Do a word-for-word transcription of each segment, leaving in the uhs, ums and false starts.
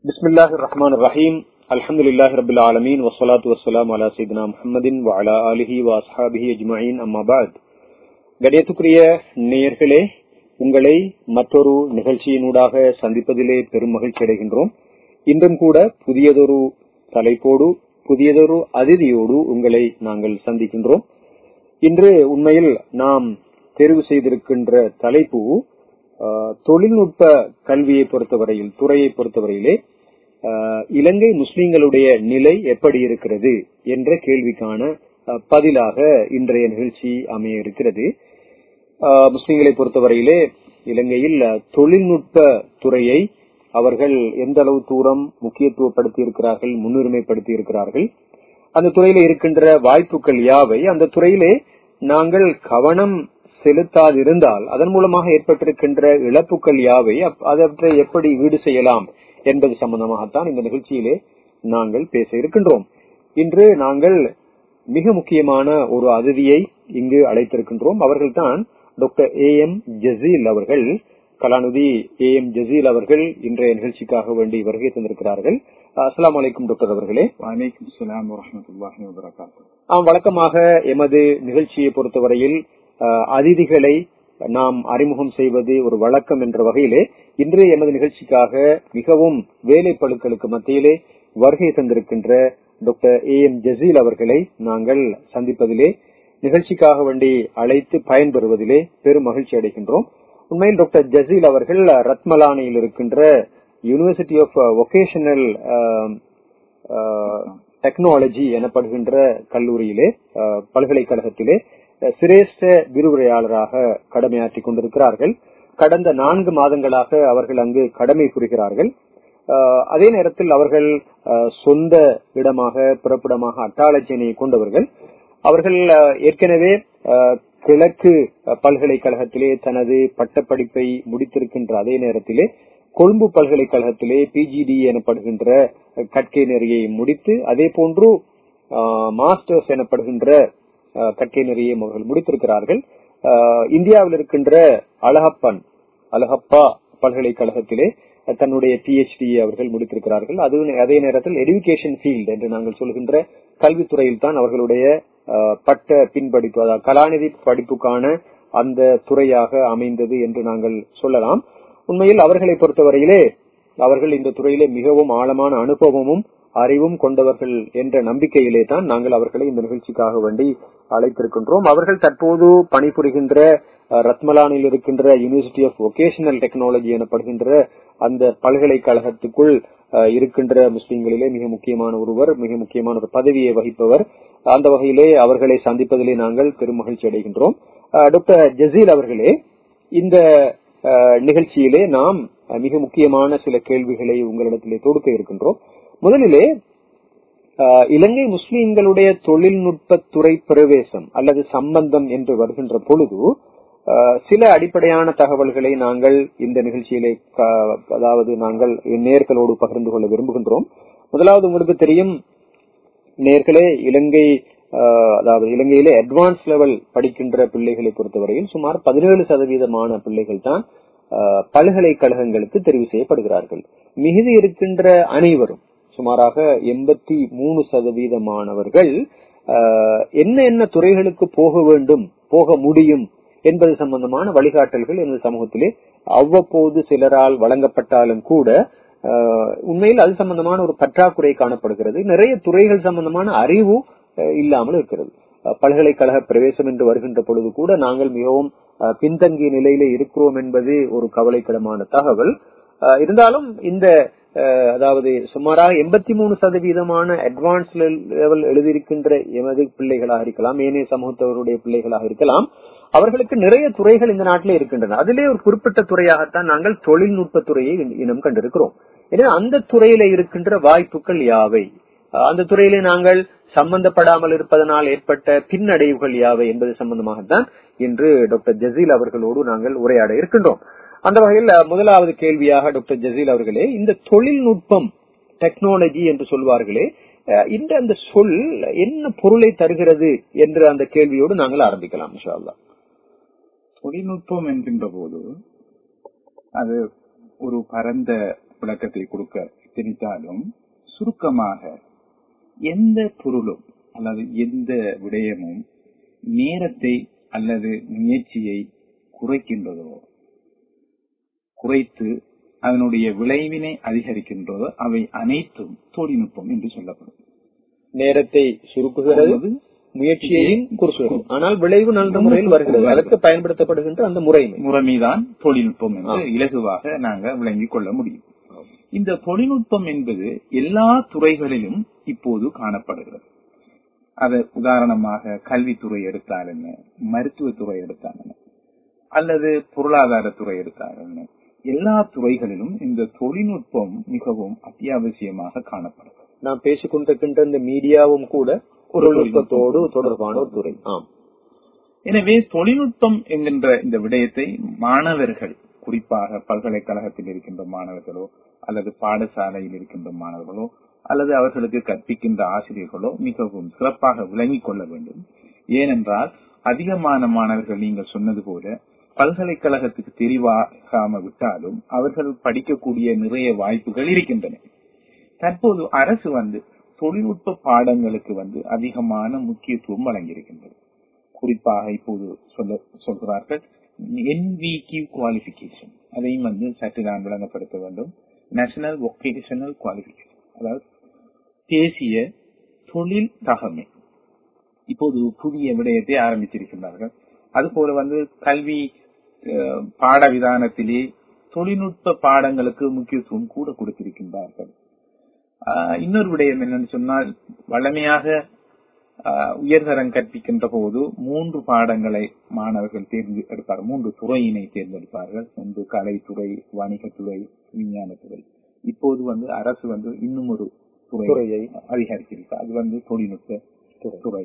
பிஸ்மில்லாஹிர் ரஹ்மானிர் ரஹீம். அல்ஹம்துலில்லாஹி ரப்பில் ஆலமீன் வஸ்ஸலாத்து வஸ்ஸலாமு அலா சய்யிதினா முஹம்மதின் வ அலா ஆலிஹி வ அஸ்ஹாபிஹி அஜ்மஈன். அம்மா பஅத். கண்ணியத்துக்குரிய நேயர்களே, உங்களை மற்றொரு நிகழ்ச்சியினூடாக சந்திப்பதிலே பெரும் மகிழ்ச்சி அடைகின்றோம். இன்றும் கூட புதியதொரு தலைப்போடு புதியதொரு அதிதியோடு உங்களை நாங்கள் சந்திக்கின்றோம். இன்று உண்மையில் நாம் தேர்வு செய்திருக்கின்ற தலைப்பு தொழில்நுட்ப கல்வியை பொறுத்தவரையில் துறையை பொறுத்தவரையிலே இலங்கை முஸ்லிம்களுடைய நிலை எப்படி இருக்கிறது என்ற கேள்விக்கான பதிலாக இன்றைய நிகழ்ச்சி அமைய இருக்கிறது. முஸ்லிம்களை பொறுத்தவரையிலே இலங்கையில் தொழில்நுட்ப துறையை அவர்கள் எந்த அளவு தூரம் முக்கியத்துவப்படுத்தி இருக்கிறார்கள், முன்னுரிமைப்படுத்தி இருக்கிறார்கள், அந்த துறையில இருக்கின்ற வாய்ப்புகள் யாவை, அந்த துறையிலே நாங்கள் கவனம் செலுத்தாதிருந்தால் அதன் மூலமாக ஏற்பட்டிருக்கின்ற இழப்புகள் யாவை, அவற்றை எப்படி ஈடு செய்யலாம் என்பது சம்பந்தமாகத்தான் இந்த நிகழ்ச்சியிலே நாங்கள் பேச இருக்கின்றோம். இன்று நாங்கள் மிக முக்கியமான ஒரு அதிதியை இங்கு அழைத்திருக்கின்றோம். அவர்கள்தான் டாக்டர் ஏ எம் ஜசீல் அவர்கள். கலாநிதி ஏ எம் ஜசீல் அவர்கள் இன்றைய நிகழ்ச்சிக்காக வேண்டி வருகை தந்திருக்கிறார்கள். அஸ்ஸலாமு அலைக்கும் டாக்டர் அவர்களே. வலைக்கும் ஸலாம் வ ரஹ்மத்துல்லாஹி வ பரகாத்துஹு. ஆம், வழக்கமாக எமது நிகழ்ச்சியை பொறுத்தவரையில் அதிதிகளை நாம் அறிமுகம் செய்வது ஒரு வழக்கம் என்ற வகையிலே இன்று எமது நிகழ்ச்சிக்காக மிகவும் வேலைப்பளுக்களுக்கு மத்தியிலே வருகை தந்திருக்கின்ற டாக்டர் ஏ எம் ஜசீல் அவர்களை நாங்கள் சந்திப்பதிலே, நிகழ்ச்சிக்காக வேண்டி அழைத்து பயன்பெறுவதிலே பெரும் மகிழ்ச்சி அடைகின்றோம். உண்மையில் டாக்டர் ஜசீல் அவர்கள் ரத்மலானியில் இருக்கின்ற யூனிவர்சிட்டி ஆஃப் வொகேஷனல் டெக்னாலஜி எனப்படுகின்ற கல்லூரியிலே பல்கலைக்கழகத்திலே சிரேஷ்ட விரிவுரையாளராக கடமையாற்றிக் கொண்டிருக்கிறார்கள். கடந்த நான்கு மாதங்களாக அவர்கள் அங்கு கடமை புரிகிறார்கள். அதே நேரத்தில் அவர்கள் சொந்த இடமாக பிறப்பிடமாக அட்டாளச்சேனையை கொண்டவர்கள். அவர்கள் ஏற்கனவே கிழக்கு பல்கலைக்கழகத்திலே தனது பட்டப்படிப்பை முடித்திருக்கின்ற அதே நேரத்திலே கொழும்பு பல்கலைக்கழகத்திலே பிஜிடி எனப்படுகின்ற கற்கை நெறியை முடித்து, அதே போன்று மாஸ்டர்ஸ் எனப்படுகின்ற கற்கை நெறியை அவர்கள் முடித்திருக்கிறார்கள். இந்தியாவில் இருக்கின்ற அழகப்பன் அழகப்பா பல்கலைக்கழகத்திலே தன்னுடைய பிஹெச்டி அவர்கள் முடித்திருக்கிறார்கள். அது அதே நேரத்தில் எஜுகேஷன் ஃபீல்ட் என்று நாங்கள் சொல்கின்ற கல்வித்துறையில் தான் அவர்களுடைய பட்ட பின்படிப்பு, அதாவது கலாநிதி படிப்புக்கான அந்த துறையாக அமைந்தது என்று நாங்கள் சொல்லலாம். உண்மையில் அவர்களை பொறுத்தவரையிலே அவர்கள் இந்த துறையிலே மிகவும் ஆழமான அனுபவமும் அறிவும் கொண்டவர்கள் என்ற நம்பிக்கையிலே தான் நாங்கள் அவர்களை இந்த நிகழ்ச்சிக்காக வேண்டி அழைத்திருக்கின்றோம். அவர்கள் தற்போது பணிபுரிகின்ற ரத்மலானில் இருக்கின்ற யூனிவர்சிட்டி ஆஃப் வொகேஷனல் டெக்னாலஜி எனப்படுகின்ற அந்த பல்கலைக்கழகத்துக்குள் இருக்கின்ற முஸ்லிம்களிலே மிக முக்கியமான ஒருவர், மிக முக்கியமான ஒரு பதவியை வகிப்பவர். அந்த வகையிலே அவர்களை சந்திப்பதிலே நாங்கள் பெரும் மகிழ்ச்சி அடைகின்றோம். டாக்டர் ஜசீல் அவர்களே, இந்த நிகழ்ச்சியிலே நாம் மிக முக்கியமான சில கேள்விகளை உங்களிடத்திலே தொடுக்க இருக்கின்றோம். முதலிலே இலங்கை முஸ்லிம்களுடைய தொழில்நுட்பத்துறை பிரவேசம் அல்லது சம்பந்தம் என்று வருகின்ற பொழுது சில அடிப்படையான தகவல்களை நாங்கள் இந்த நிகழ்ச்சியிலே அதாவது நாங்கள் நேயர்களோடு பகிர்ந்து கொள்ள விரும்புகின்றோம். முதலாவது, உங்களுக்கு தெரியும் நேயர்களே, இலங்கை அதாவது இலங்கையிலே அட்வான்ஸ் லெவல் படிக்கின்ற பிள்ளைகளை பொறுத்தவரையில் சுமார் பதினேழு சதவீதமான பிள்ளைகள் தான் பல்கலைக்கழகங்களுக்கு தெரிவு செய்யப்படுகிறார்கள். மிகுதி இருக்கின்ற அனைவரும் சுமாராக எண்பத்தி மூணு சதவீதமானவர்கள் என்ன என்ன துறைகளுக்கு போக வேண்டும், போக முடியும் என்பது சம்பந்தமான வழிகாட்டல்கள் இந்த சமூகத்திலே அவ்வப்போது சிலரால் வழங்கப்பட்டாலும் கூட உண்மையில் அது சம்பந்தமான ஒரு பற்றாக்குறை காணப்படுகிறது. நிறைய துறைகள் சம்பந்தமான அறிவு இல்லாமல் இருக்கிறது. பல்கலைக்கழக பிரவேசம் என்று வருகின்ற பொழுது கூட நாங்கள் மிகவும் பின்தங்கிய நிலையில இருக்கிறோம் என்பது ஒரு கவலைக்கிடமான தகவல். இருந்தாலும் இந்த அதாவது சுமாராக எண்பத்தி மூணு சதவீதமான அட்வான்ஸ் லெவல் எழுதியிருக்கின்ற எமது பிள்ளைகளாக இருக்கலாம், ஏனைய சமூகத்தவருடைய பிள்ளைகளாக இருக்கலாம், அவர்களுக்கு நிறைய துறைகள் இந்த நாட்டிலே இருக்கின்றன. அதிலே ஒரு குறிப்பிட்ட துறையாகத்தான் நாங்கள் தொழில்நுட்ப துறையை இனம் கண்டிருக்கிறோம். எனவே அந்த துறையில இருக்கின்ற வாய்ப்புகள் யாவை, அந்த துறையிலே நாங்கள் சம்பந்தப்படாமல் இருப்பதனால் ஏற்பட்ட பின்னடைவுகள் யாவை என்பது சம்பந்தமாகத்தான் இன்று டாக்டர் ஜசீல் அவர்களோடு நாங்கள் உரையாட இருக்கின்றோம். அந்த வகையில் முதலாவது கேள்வியாக டாக்டர் ஜசீல் அவர்களே, இந்த தொழில்நுட்பம் டெக்னாலஜி என்று சொல்வார்களே, இந்த அந்த சொல் என்ன பொருளை தருகிறது என்று அந்த கேள்வியோடு நாங்கள் ஆரம்பிக்கலாம் இன்ஷா அல்லாஹ். தொழில்நுட்பம் என்கின்ற போது அது ஒரு பரந்த விளக்கத்தை கொடுக்க தெரிந்தாலும் சுருக்கமாக எந்த பொருளும் அல்லது எந்த விடயமும் நேரத்தை அல்லது முயற்சியை குறைக்கின்றதோ, குறைத்து அதனுடைய விளைவினை அதிகரிக்கின்றதோ அவை அனைத்தும் தொழில்நுட்பம் என்று சொல்லப்படும். நேரத்தை சுருக்குகிறது, முயற்சியையும் குறுக்குகிறது, ஆனால் விளைவு நல்ல முறையில் வருகிறது. அதற்கு பயன்படுத்தப்படுகின்ற அந்த முறை முறைமைதான் தொழில்நுட்பம் என்று இலகுவாக நாங்கள் விளங்கிக் கொள்ள முடியும். இந்த தொழில்நுட்பம் என்பது எல்லா துறைகளிலும் இப்போது காணப்படுகிறது. அது உதாரணமாக கல்வித்துறை எடுத்தால் என்ன, மருத்துவத்துறை எடுத்தால் என்ன, அல்லது பொருளாதாரத்துறை எடுத்தால் என்ன, எல்லா துறைகளிலும் இந்த தொழில்நுட்பம் மிகவும் அத்தியாவசியமாக காணப்படுகிறது. நாம் பேசிக் கொண்டிருக்கின்ற இந்த மீடியாவும் கூட தொழில்நுட்பத்தோடு தொடர்பான ஒரு துறை. ஆம். எனவே தொழில்நுட்பம் என்கின்ற இந்த விடயத்தை மாணவர்கள், குறிப்பாக பல்கலைக்கழகத்தில் இருக்கின்ற மாணவர்களோ அல்லது பாடசாலையில் இருக்கின்ற மாணவர்களோ அல்லது அவர்களுக்கு கற்பிக்கின்ற ஆசிரியர்களோ மிகவும் சிறப்பாக விளங்கிக் கொள்ள வேண்டும். ஏனென்றால் அதிகமான மாணவர்கள் நீங்கள் சொன்னது போல பல்கலைக்கழகத்துக்கு தெரிவாகாம விட்டாலும் அவர்கள் படிக்கக்கூடிய நிறைய வாய்ப்புகள் இருக்கின்றன. தற்போது அரசு வந்து தொழில்நுட்ப பாடங்களுக்கு வந்து அதிகமான முக்கியத்துவம் வழங்கியிருக்கின்றது. குறிப்பாக இப்போது சொல்ல சொல்கிறார்கள் என்விக்யூ குவாலிபிகேஷன், அதையும் வந்து சற்று நான் விளங்கப்படுத்த வேண்டும். நேஷனல் வொகேஷனல் குவாலிபிகேஷன், அதாவது தேசிய தொழில் தகமை. இப்போது புதிய விடயத்தை ஆரம்பித்திருக்கின்றார்கள். அதுபோல வந்து கல்வி பாட விதானத்திலே தொழில்நுட்ப பாடங்களுக்கு முக்கியத்துவம் கூட கொடுத்திருக்கின்றார்கள். இன்னொரு விடயம் என்னன்னு சொன்னால், வழமையாக உயர்தரம் கற்பிக்கின்ற போது மூன்று பாடங்களை மாணவர்கள் தேர்ந்தெடுப்பார்கள், மூன்று துறையினை தேர்ந்தெடுப்பார்கள். ஒன்று கலைத்துறை, வணிகத்துறை, விஞ்ஞானத்துறை. இப்போது வந்து அரசு வந்து இன்னும் ஒரு துறையை அதிகரித்திருக்கிறார், அது வந்து தொழில்நுட்ப துறை.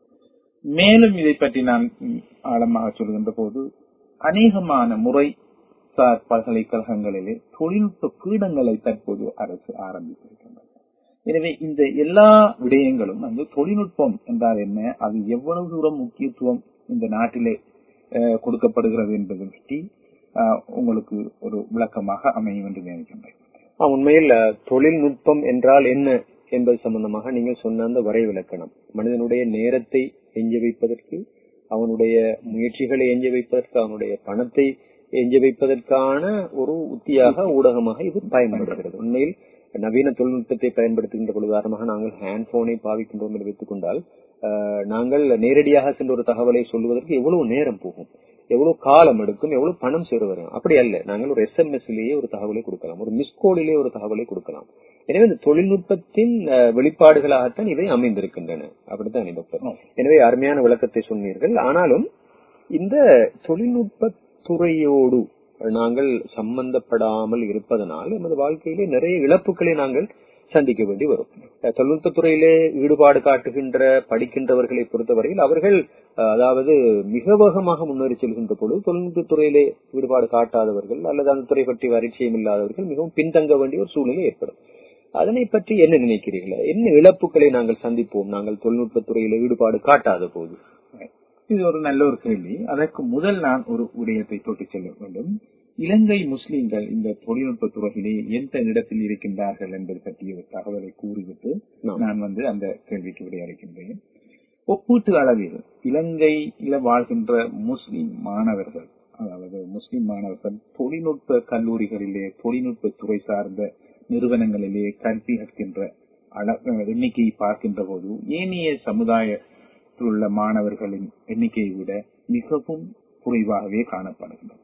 மேலும் இதை பற்றி நான் ஆழமாக சொல்கின்ற போது அநேகமான முறை சார் பல்கலைக்கழகங்களிலே தொழில்நுட்ப பீடங்களை தற்போது அரசு ஆரம்பித்திருக்கின்றது. எனவே இந்த எல்லா விடயங்களும் வந்து தொழில்நுட்பம் என்றால் என்ன, அது எவ்வளவு தூரம் முக்கியத்துவம் இந்த நாட்டிலே கொடுக்கப்படுகிறது என்பதை பற்றி உங்களுக்கு ஒரு விளக்கமாக அமையும் என்று நினைக்கின்றேன். உண்மையில் தொழில்நுட்பம் என்றால் என்ன என்பது சம்பந்தமாக நீங்கள் சொன்ன அந்த வரை விளக்கணம், மனிதனுடைய நேரத்தை எஞ்ச வைப்பதற்கு, அவனுடைய முயற்சிகளை எஞ்ச வைப்பதற்கு, அவனுடைய பணத்தை எஞ்ச வைப்பதற்கான ஒரு உத்தியாக, ஊடகமாக இது பயன்படுகிறது. உண்மையில் நவீன தொழில்நுட்பத்தை பயன்படுத்துகின்ற பொழுது, உதாரணமாக நாங்கள் ஹேண்ட் போனை பாவிக்கின்றோம் என்று வைத்துக் கொண்டால், நாங்கள் நேரடியாக சென்ற ஒரு தகவலை சொல்லுவதற்கு எவ்வளவு நேரம் போகும், எவ்வளவு காலம் எடுக்கும், எவ்வளவு பணம் சேருவரும். அப்படி அல்ல, நாங்கள் ஒரு எஸ் எம் எஸ்லேயே ஒரு தகவலை கொடுக்கலாம், ஒரு மிஸ்கோடிலேயே ஒரு தகவலை கொடுக்கலாம். எனவே இந்த தொழில்நுட்பத்தின் வெளிப்பாடுகளாகத்தான் இவை அமைந்திருக்கின்றன. அப்படித்தான் டாக்டர். எனவே அருமையான விளக்கத்தை சொன்னீர்கள். ஆனாலும் இந்த தொழில்நுட்ப துறையோடு நாங்கள் சம்பந்தப்படாமல் இருப்பதனால் நமது வாழ்க்கையிலே நிறைய இழப்புகளை நாங்கள் சந்திக்க வேண்டி வரும். தொழில்நுட்பத்துறையிலே ஈடுபாடு காட்டுகின்ற படிக்கின்றவர்களை பொறுத்தவரையில் அவர்கள் அதாவது மிக வேகமாக முன்னேறி செல்கின்ற பொழுது தொழில்நுட்பத்துறையிலே ஈடுபாடு காட்டாதவர்கள் அல்லது அந்த துறை பற்றி பரிச்சயம் இல்லாதவர்கள் மிகவும் பின்தங்க வேண்டிய ஒரு சூழ்நிலை ஏற்படும். அதனை பற்றி என்ன நினைக்கிறீர்களா? என்ன இழப்புகளை நாங்கள் சந்திப்போம் நாங்கள் தொழில்நுட்பத்துறையில ஈடுபாடு காட்டாத போது? இது ஒரு நல்ல ஒரு கேள்வி. அதற்கு முதல் நான் ஒரு விடயத்தை தொட்டு செல்ல வேண்டும். இலங்கை முஸ்லிம்கள் இந்த தொழில்நுட்ப துறையிலே எந்த இடத்தில் இருக்கின்றார்கள் என்பது பற்றிய ஒரு தகவலை கூறிவிட்டு நான் வந்து அந்த கேள்விக்கு விடையளிக்கின்றேன். ஒப்பீட்டு அளவில் இலங்கையில வாழ்கின்ற முஸ்லிம் மாணவர்கள், அதாவது முஸ்லிம் மாணவர்கள் தொழில்நுட்ப கல்லூரிகளிலே தொழில்நுட்ப துறை சார்ந்த நிறுவனங்களிலே கல்வி கற்கின்ற எண்ணிக்கையை பார்க்கின்ற போது ஏனைய சமுதாயத்தில் உள்ள மாணவர்களின் எண்ணிக்கையை விட மிகவும் குறைவாகவே காணப்படுகின்றது.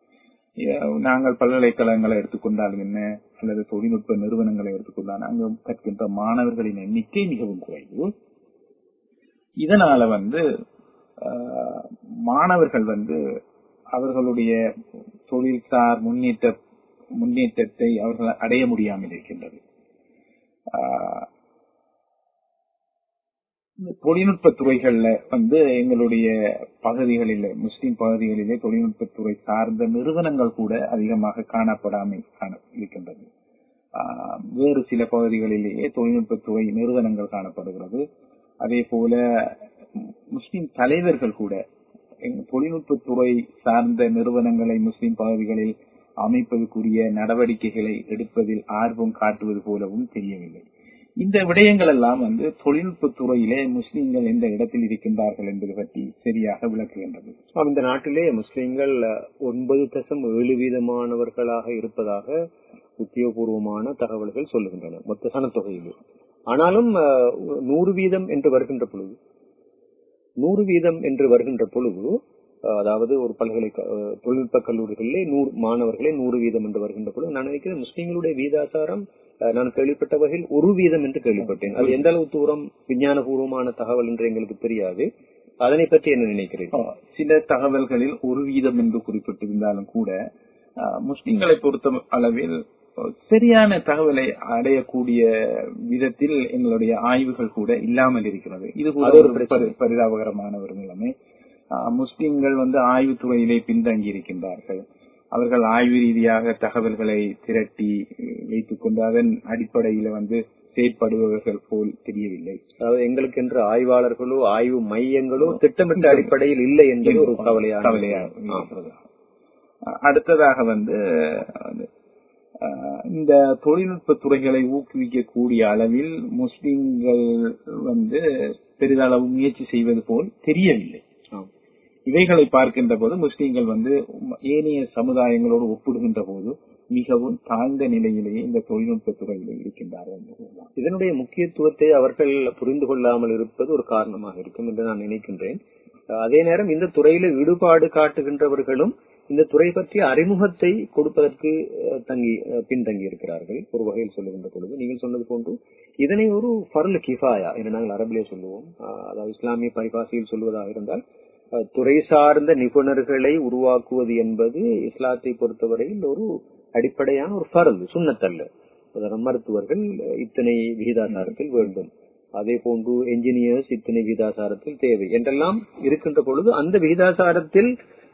நாங்கள் பல்கலைக்கழகங்களை எடுத்துக்கொண்டாலும் என்ன அல்லது தொழில்நுட்ப நிறுவனங்களை எடுத்துக்கொண்டால் அங்கு கற்கின்ற மாணவர்களின் எண்ணிக்கை மிகவும் குறைவு. இதனால வந்து மாணவர்கள் வந்து அவர்களுடைய தொழில்சார் முன்னேற்ற முன்னேற்றத்தை அவர்கள் அடைய முடியாமல் இருக்கின்றது. தொழில்நுட்ப துறைகள்ல வந்து எங்களுடைய பகுதிகளில் முஸ்லிம் பகுதிகளிலே தொழில்நுட்பத்துறை சார்ந்த நிறுவனங்கள் கூட அதிகமாக காணப்படாமல் இருக்கின்றது. வேறு சில பகுதிகளிலேயே தொழில்நுட்பத்துறை நிறுவனங்கள் காணப்படுகிறது. அதே போல முஸ்லிம் தலைவர்கள் கூட தொழில்நுட்பத்துறை சார்ந்த நிறுவனங்களை முஸ்லிம் பகுதிகளில் அமைப்பதற்குரிய நடவடிக்கைகளை எடுப்பதில் ஆர்வம் காட்டுவது போலவும் தெரியவில்லை. இந்த விடயங்கள் எல்லாம் வந்து தொழில்நுட்பத் துறையிலே முஸ்லிம்கள் எந்த இடத்தில் இருக்கின்றார்கள் என்பது பற்றி சரியாக விளக்குகின்றது. இந்த நாட்டிலே முஸ்லிம்கள் ஒன்பது தசம் ஏழு வீதமானவர்களாக இருப்பதாக உத்தியோகபூர்வமான தகவல்கள் சொல்லுகின்றன மொத்த சனத்தொகையிலே. ஆனாலும் நூறு வீதம் என்று வருகின்ற பொழுது நூறு வீதம் என்று வருகின்ற பொழுது அதாவது ஒரு பல்கலைக்கழக தொழில்நுட்ப கல்லூரிகளிலே நூறு மாணவர்களே நூறு வீதம் என்று வருகின்ற பொழுது நான் நினைக்கிறேன் முஸ்லிம்களுடைய வீதாசாரம் நான் கேள்விப்பட்ட வகையில் ஒரு வீதம் என்று கேள்விப்பட்டேன். அது எந்த அளவு தூரம் விஞ்ஞான பூர்வமான தகவல் என்று எங்களுக்கு தெரியாது. அதனை பற்றி என்ன நினைக்கிறேன்? சில தகவல்களில் ஒரு வீதம் என்று குறிப்பிட்டிருந்தாலும் கூட முஸ்லிம்களை பொறுத்த அளவில் சரியான தகவலை அடையக்கூடிய விதத்தில் எங்களுடைய ஆய்வுகள் கூட இல்லாமல் இருக்கிறது. இது கூட ஒரு பரிதாபகரமான ஒரு நிலைமை. முஸ்லிம்கள் வந்து ஆய்வு துறையிலே பின்தங்கி இருக்கின்றார்கள். அவர்கள் ஆய்வு ரீதியாக தகவல்களை திரட்டி வைத்துக் கொண்டு அதன் அடிப்படையில வந்து செயற்படுபவர்கள் போல் தெரியவில்லை. அதாவது எங்களுக்கு என்று ஆய்வாளர்களோ ஆய்வு மையங்களோ திட்டமிட்ட அடிப்படையில் இல்லை என்பது ஒரு கவலையாக கவலையாக அடுத்ததாக வந்து இந்த தொழில்நுட்ப துறைகளை ஊக்குவிக்கக்கூடிய அளவில் முஸ்லிம்கள் வந்து பெரிதளவு முயற்சி செய்வது போல் தெரியவில்லை. இவைகளை பார்க்கின்ற போது முஸ்லிம்கள் வந்து ஏனைய சமுதாயங்களோடு ஒப்பிடுகின்ற போது மிகவும் தாழ்ந்த நிலையிலேயே இந்த தொழில்நுட்ப துறையிலே இருக்கின்றார்கள். இதனுடைய முக்கியத்துவத்தை அவர்கள் புரிந்து கொள்ளாமல் இருப்பது ஒரு காரணமாக இருக்கும் என்று நான் நினைக்கின்றேன். அதே நேரம் இந்த துறையில ஈடுபாடு காட்டுகின்றவர்களும் இந்த துறை பற்றிய அறிமுகத்தை கொடுப்பதற்கு தங்கி பின்தங்கி இருக்கிறார்கள். ஒரு வகையில் சொல்லுகின்ற பொழுது நீங்கள் சொன்னது போன்று இதனை ஒரு ஃபர்ல் கிஃபாயா என்று நாங்கள் அரபிலே சொல்லுவோம். அதாவது இஸ்லாமிய பரிபாஷையில் சொல்வதாக இருந்தால் துறை சார்ந்த நிபுணர்களை உருவாக்குவது என்பது இஸ்லாத்தை பொறுத்தவரையில் ஒரு அடிப்படையான ஒரு ஃபர்து, சுன்னத்தல்ல. மருத்துவர்கள் இத்தனை விகிதாசாரத்தில் வேண்டும், அதே போன்று என்ஜினியர்ஸ் இத்தனை விகிதாசாரத்தில் தேவை என்றெல்லாம் இருக்கின்ற பொழுது அந்த விகிதாசாரத்தில்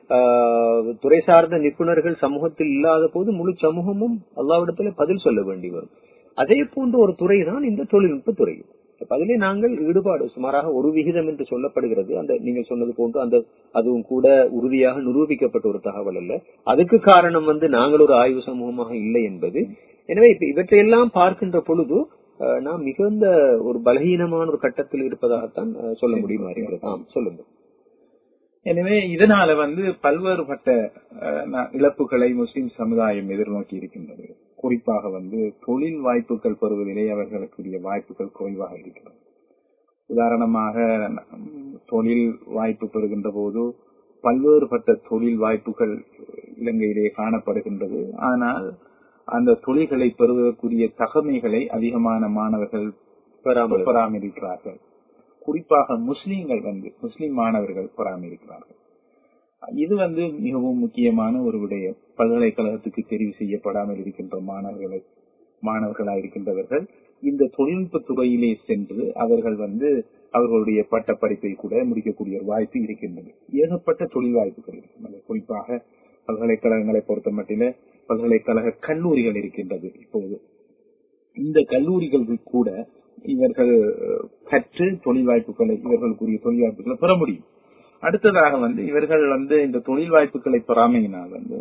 துறை சார்ந்த நிபுணர்கள் சமூகத்தில் இல்லாத போது முழு சமூகமும் அல்லாஹ்விடத்திலே பதில் சொல்ல வேண்டி வரும். அதே போன்ற ஒரு துறை தான் இந்த தொழில்நுட்ப துறை. அதிலே நாங்கள் ஈடுபாடு சுமாராக ஒரு விகிதம் என்று சொல்லப்படுகிறது. அந்த நீங்கள் சொன்னது போன்று அந்த அதுவும் கூட உறுதியாக நிரூபிக்கப்பட்ட ஒரு தகவல் அல்ல. அதுக்கு காரணம் வந்து நாங்கள் ஒரு ஆய்வு சமூகமாக இல்லை என்பது. எனவே இப்ப இவற்றையெல்லாம் பார்க்கின்ற பொழுது நாம் மிகுந்த ஒரு பலகீனமான ஒரு கட்டத்தில் இருப்பதாகத்தான் சொல்ல முடியுமா இருக்கிறது. சொல்லுங்க. எனவே இதனால வந்து பல்வேறுபட்ட இழப்புகளை முஸ்லிம் சமுதாயம் எதிர்நோக்கி இருக்கின்றது. குறிப்பாக வந்து தொழில் வாய்ப்புகள் பெறுவதிலே அவர்களுக்குரிய வாய்ப்புகள் குறைவாக இருக்கிறது. உதாரணமாக தொழில் வாய்ப்பு பெறுகின்ற போது பல்வேறுபட்ட தொழில் வாய்ப்புகள் இலங்கையிலே காணப்படுகின்றது. ஆனால் அந்த தொழில்களை பெறுவதற்குரிய தகமைகளை அதிகமான மாணவர்கள் பெறாமல் இருக்கிறார்கள். குறிப்பாக முஸ்லீம்கள் வந்து முஸ்லிம் மாணவர்கள் பெறாமல் இருக்கிறார்கள். இது வந்து மிகவும் முக்கியமான ஒரு விடயம். பல்கலைக்கழகத்துக்கு தெரிவு செய்யப்படாமல் இருக்கின்ற மாணவர்களை மாணவர்களாக இருக்கின்றவர்கள் இந்த தொழில்நுட்ப துறையிலே சென்று அவர்கள் வந்து அவர்களுடைய பட்ட படிப்பை கூட முடிக்கக்கூடிய ஒரு வாய்ப்பு இருக்கின்றது. ஏகப்பட்ட தொழில் வாய்ப்புகள் இருக்கின்றன. குறிப்பாக பல்கலைக்கழகங்களை பொறுத்த மட்டிலே பல்கலைக்கழக கல்லூரிகள் இருக்கின்றது. இப்போது இந்த கல்லூரிகளுக்கு கூட இவர்கள் கற்று தொழில் வாய்ப்புகளை இவர்களுக்குரிய தொழில் வாய்ப்புகளை பெற முடியும். அடுத்ததாக வந்து இவர்கள் வந்து இந்த தொழில் வாய்ப்புகளை பெறாமையினால் வந்து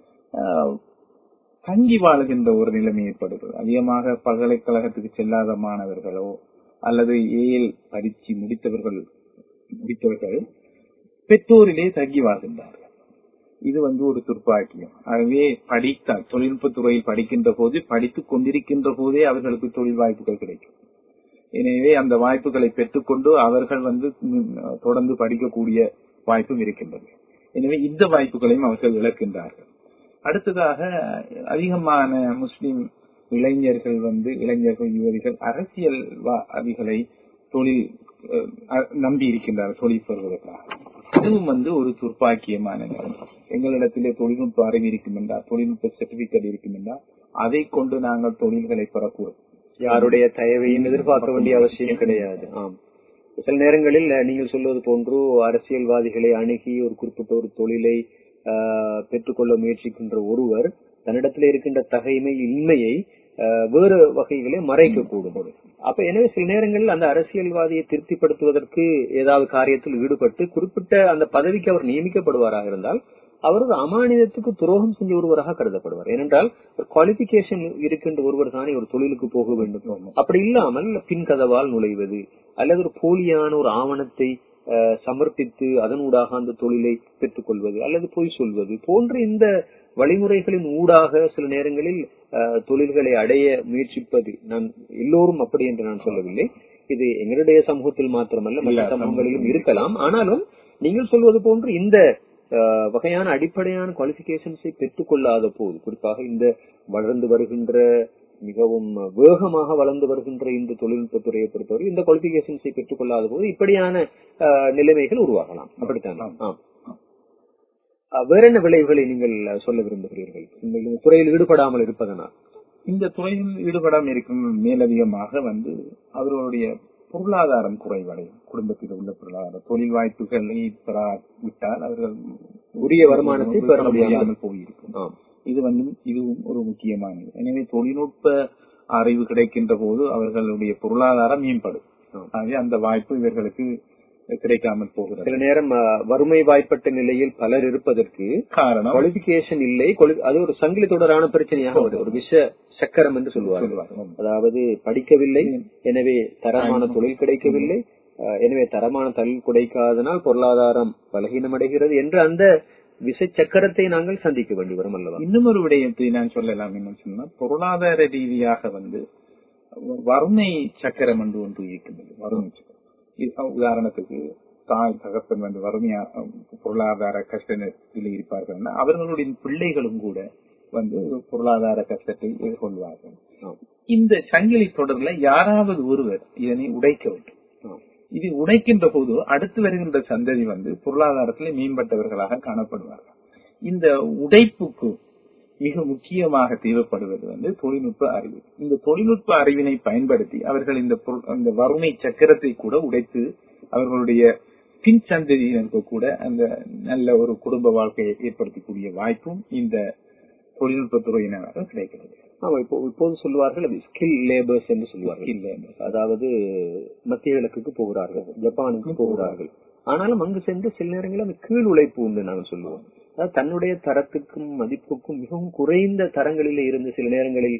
தங்கி வாழுகின்ற ஒரு நிலைமை ஏற்படுகிறது. அதிகமாக பல்கலைக்கழகத்துக்கு செல்லாத மாணவர்களோ அல்லது ஏஎல் பரீட்சை முடித்தவர்கள் முடித்தவர்கள் பெற்றோரிலே தங்கி வாழ்கின்றார்கள். இது வந்து ஒரு துர்ப்பாக்கியம். ஆகவே படித்தால் தொழில்நுட்ப துறையில் படிக்கின்ற போது படித்துக் கொண்டிருக்கின்ற போதே அவர்களுக்கு தொழில் வாய்ப்புகள் கிடைக்கும். எனவே அந்த வாய்ப்புகளை பெற்றுக்கொண்டு அவர்கள் வந்து தொடர்ந்து படிக்கக்கூடிய வாய்ப்பும் இருக்கின்றது. எனவே இந்த வாய்ப்புகளையும் அவர்கள் இழக்கின்றார்கள். அடுத்ததாக அதிகமான முஸ்லிம் இளைஞர்கள் வந்து இளைஞர்கள் யுவதிகள் அரசியல்வாதிகளை தொழில் நம்பி இருக்கின்றார்கள் தொழில் பெறுவதற்காக. இதுவும் வந்து ஒரு துர்ப்பாக்கியமான நிலை. எங்களிடத்திலே தொழில்நுட்ப அறிவு இருக்கும் என்றால் தொழில்நுட்ப சர்டிபிகேட் இருக்கும் என்றால் அதை கொண்டு நாங்கள் தொழில்களை பெறக்கூடும். யாருடைய தயவையும் எதிர்பார்க்க வேண்டிய அவசியம் கிடையாது. ஆம், சில நேரங்களில் நீங்கள் சொல்வது போன்று அரசியல்வாதிகளை அணுகி ஒரு குறிப்பிட்ட ஒரு தொழிலை பெற்றுக்கொள்ள முயற்சிக்கின்ற ஒருவர் தன்னிடத்தில் இருக்கின்ற தகைமை இன்மையை வேறு வகைகளை மறைக்கக்கூடும். அப்ப எனவே சில நேரங்களில் அந்த அரசியல்வாதியை திருப்திப்படுத்துவதற்கு ஏதாவது காரியத்தில் ஈடுபட்டு குறிப்பிட்ட அந்த பதவிக்கு அவர் நியமிக்கப்படுவாராக இருந்தால் அவர் ஒரு அமானிதத்துக்கு துரோகம் செஞ்ச ஒருவராக கருதப்படுவார். ஏனென்றால் குவாலிபிகேஷன் இருக்கின்ற ஒருவர் தானே ஒரு தொழிலுக்கு போக வேண்டும். அப்படி இல்லாமல் பின்கதவால் நுழைவது அல்லது ஒரு போலியான ஒரு ஆவணத்தை சமர்ப்பித்து அதனூடாக அந்த தொழிலை பெற்றுக் கொள்வது அல்லது பொய் சொல்வது போன்ற இந்த வழிமுறைகளின் ஊடாக சில நேரங்களில் தொழில்களை அடைய முயற்சிப்பது, நான் எல்லோரும் அப்படி என்று நான் சொல்லவில்லை, இது எங்களுடைய சமூகத்தில் மாத்திரமல்ல மற்ற சமூகங்களிலும் இருக்கலாம். ஆனாலும் நீங்கள் சொல்வது போன்று இந்த வகையான அடிப்படையான குவாலிபிகேஷன்ஸை பெற்றுக் கொள்ளாத போது, குறிப்பாக இந்த வளர்ந்து வருகின்ற மிகவும் வேகமாக வளர்ந்து வருகின்ற இந்த தொழில்நுட்பத்துறையை பொறுத்தவரை இந்த குவாலிபிகேஷன்ஸை பெற்றுக் கொள்ளாத போது இப்படியான நிலைமைகள் உருவாகலாம். அப்படித்தான். வேற என்ன விளைவுகளை நீங்கள் சொல்ல விரும்புகிறீர்கள் இந்த துறையில் ஈடுபடாமல் இருப்பதனால்? இந்த துறையில் ஈடுபடாமல் இருக்கும் மேலதிகமாக வந்து அவர்களுடைய பொருளாதாரம் குறைவடையும். குடும்பத்தில் உள்ள பொருளாதார தொழில் வாய்ப்புகளை பெறாவிட்டால் அவர்கள் உரிய வருமானத்தை பெற முடியாமல் போயிருக்கும். இது வந்து இதுவும் ஒரு முக்கியமானது. எனவே தொழில்நுட்ப அறிவு கிடைக்கின்ற போது அவர்களுடைய பொருளாதாரம் மேம்படும். ஆகவே அந்த வாய்ப்பு இவர்களுக்கு கிடைக்காமல் போகிறது. சில நேரம் வறுமை வாய்ப்பட்ட நிலையில் பலர் இருப்பதற்கு காரணம் குவாலிபிகேஷன் இல்லை. அது ஒரு சங்கிலி தொடரான பிரச்சனையாக ஒரு விஷ சக்கரம் என்று சொல்லுவார்கள். அதாவது படிக்கவில்லை, எனவே தரமான தொழில் கிடைக்கவில்லை, எனவே தரமான தொழில் கிடைக்காதனால் பொருளாதாரம் பலகீனமடைகிறது என்று அந்த விசை சக்கரத்தை நாங்கள் சந்திக்க வேண்டி வரும் அல்லவா? இன்னும் ஒரு விடயத்தை நான் சொல்லலாம். என்ன சொன்னா, பொருளாதார ரீதியாக வந்து வறுமை சக்கரம் என்று ஒன்று இருக்கின்றது. வறுமை சக்கரம் உதாரணத்துக்கு தாய் தகப்பன் வந்து வறுமையா பொருளாதார கஷ்டத்தில் இருப்பார்கள், அவர்களுடைய பிள்ளைகளும் கூட வந்து பொருளாதார கஷ்டத்தை எதிர்கொள்வார்கள். இந்த சங்கிலி தொடர்ல யாராவது ஒருவர் இதனை உடைக்க வேண்டும். இது உடைக்கின்ற போது அடுத்து வருகின்ற சந்ததி வந்து பொருளாதாரத்திலே மேம்பட்டவர்களாக காணப்படுவார்கள். இந்த உடைப்புக்கு மிக முக்கியமாக தேவைப்படுவது வந்து தொழில்நுட்ப அறிவு. இந்த தொழில்நுட்ப அறிவினை பயன்படுத்தி அவர்கள் இந்த வறுமை சக்கரத்தை கூட உடைத்து அவர்களுடைய பின் சந்ததியினருக்கு கூட அந்த நல்ல ஒரு குடும்ப வாழ்க்கையை ஏற்படுத்தக்கூடிய வாய்ப்பும் இந்த தொழில்நுட்பத்துறையினராக கிடைக்கிறது. ஆமா, இப்போ இப்போது சொல்லுவார்கள் அது ஸ்கில் லேபர்ஸ் என்று சொல்லுவார்கள். ஸ்கில் லேபர்ஸ் அதாவது மத்திய கிழக்குக்கு போகிறார்கள், ஜப்பானுக்கு போகிறார்கள். ஆனாலும் அங்கு சென்று சில நேரங்களில் அந்த கீழ் உழைப்பு உண்டு நாங்கள் சொல்லுவோம். அதாவது தன்னுடைய தரத்துக்கும் மதிப்புக்கும் மிகவும் குறைந்த தரங்களிலே இருந்து சில நேரங்களில்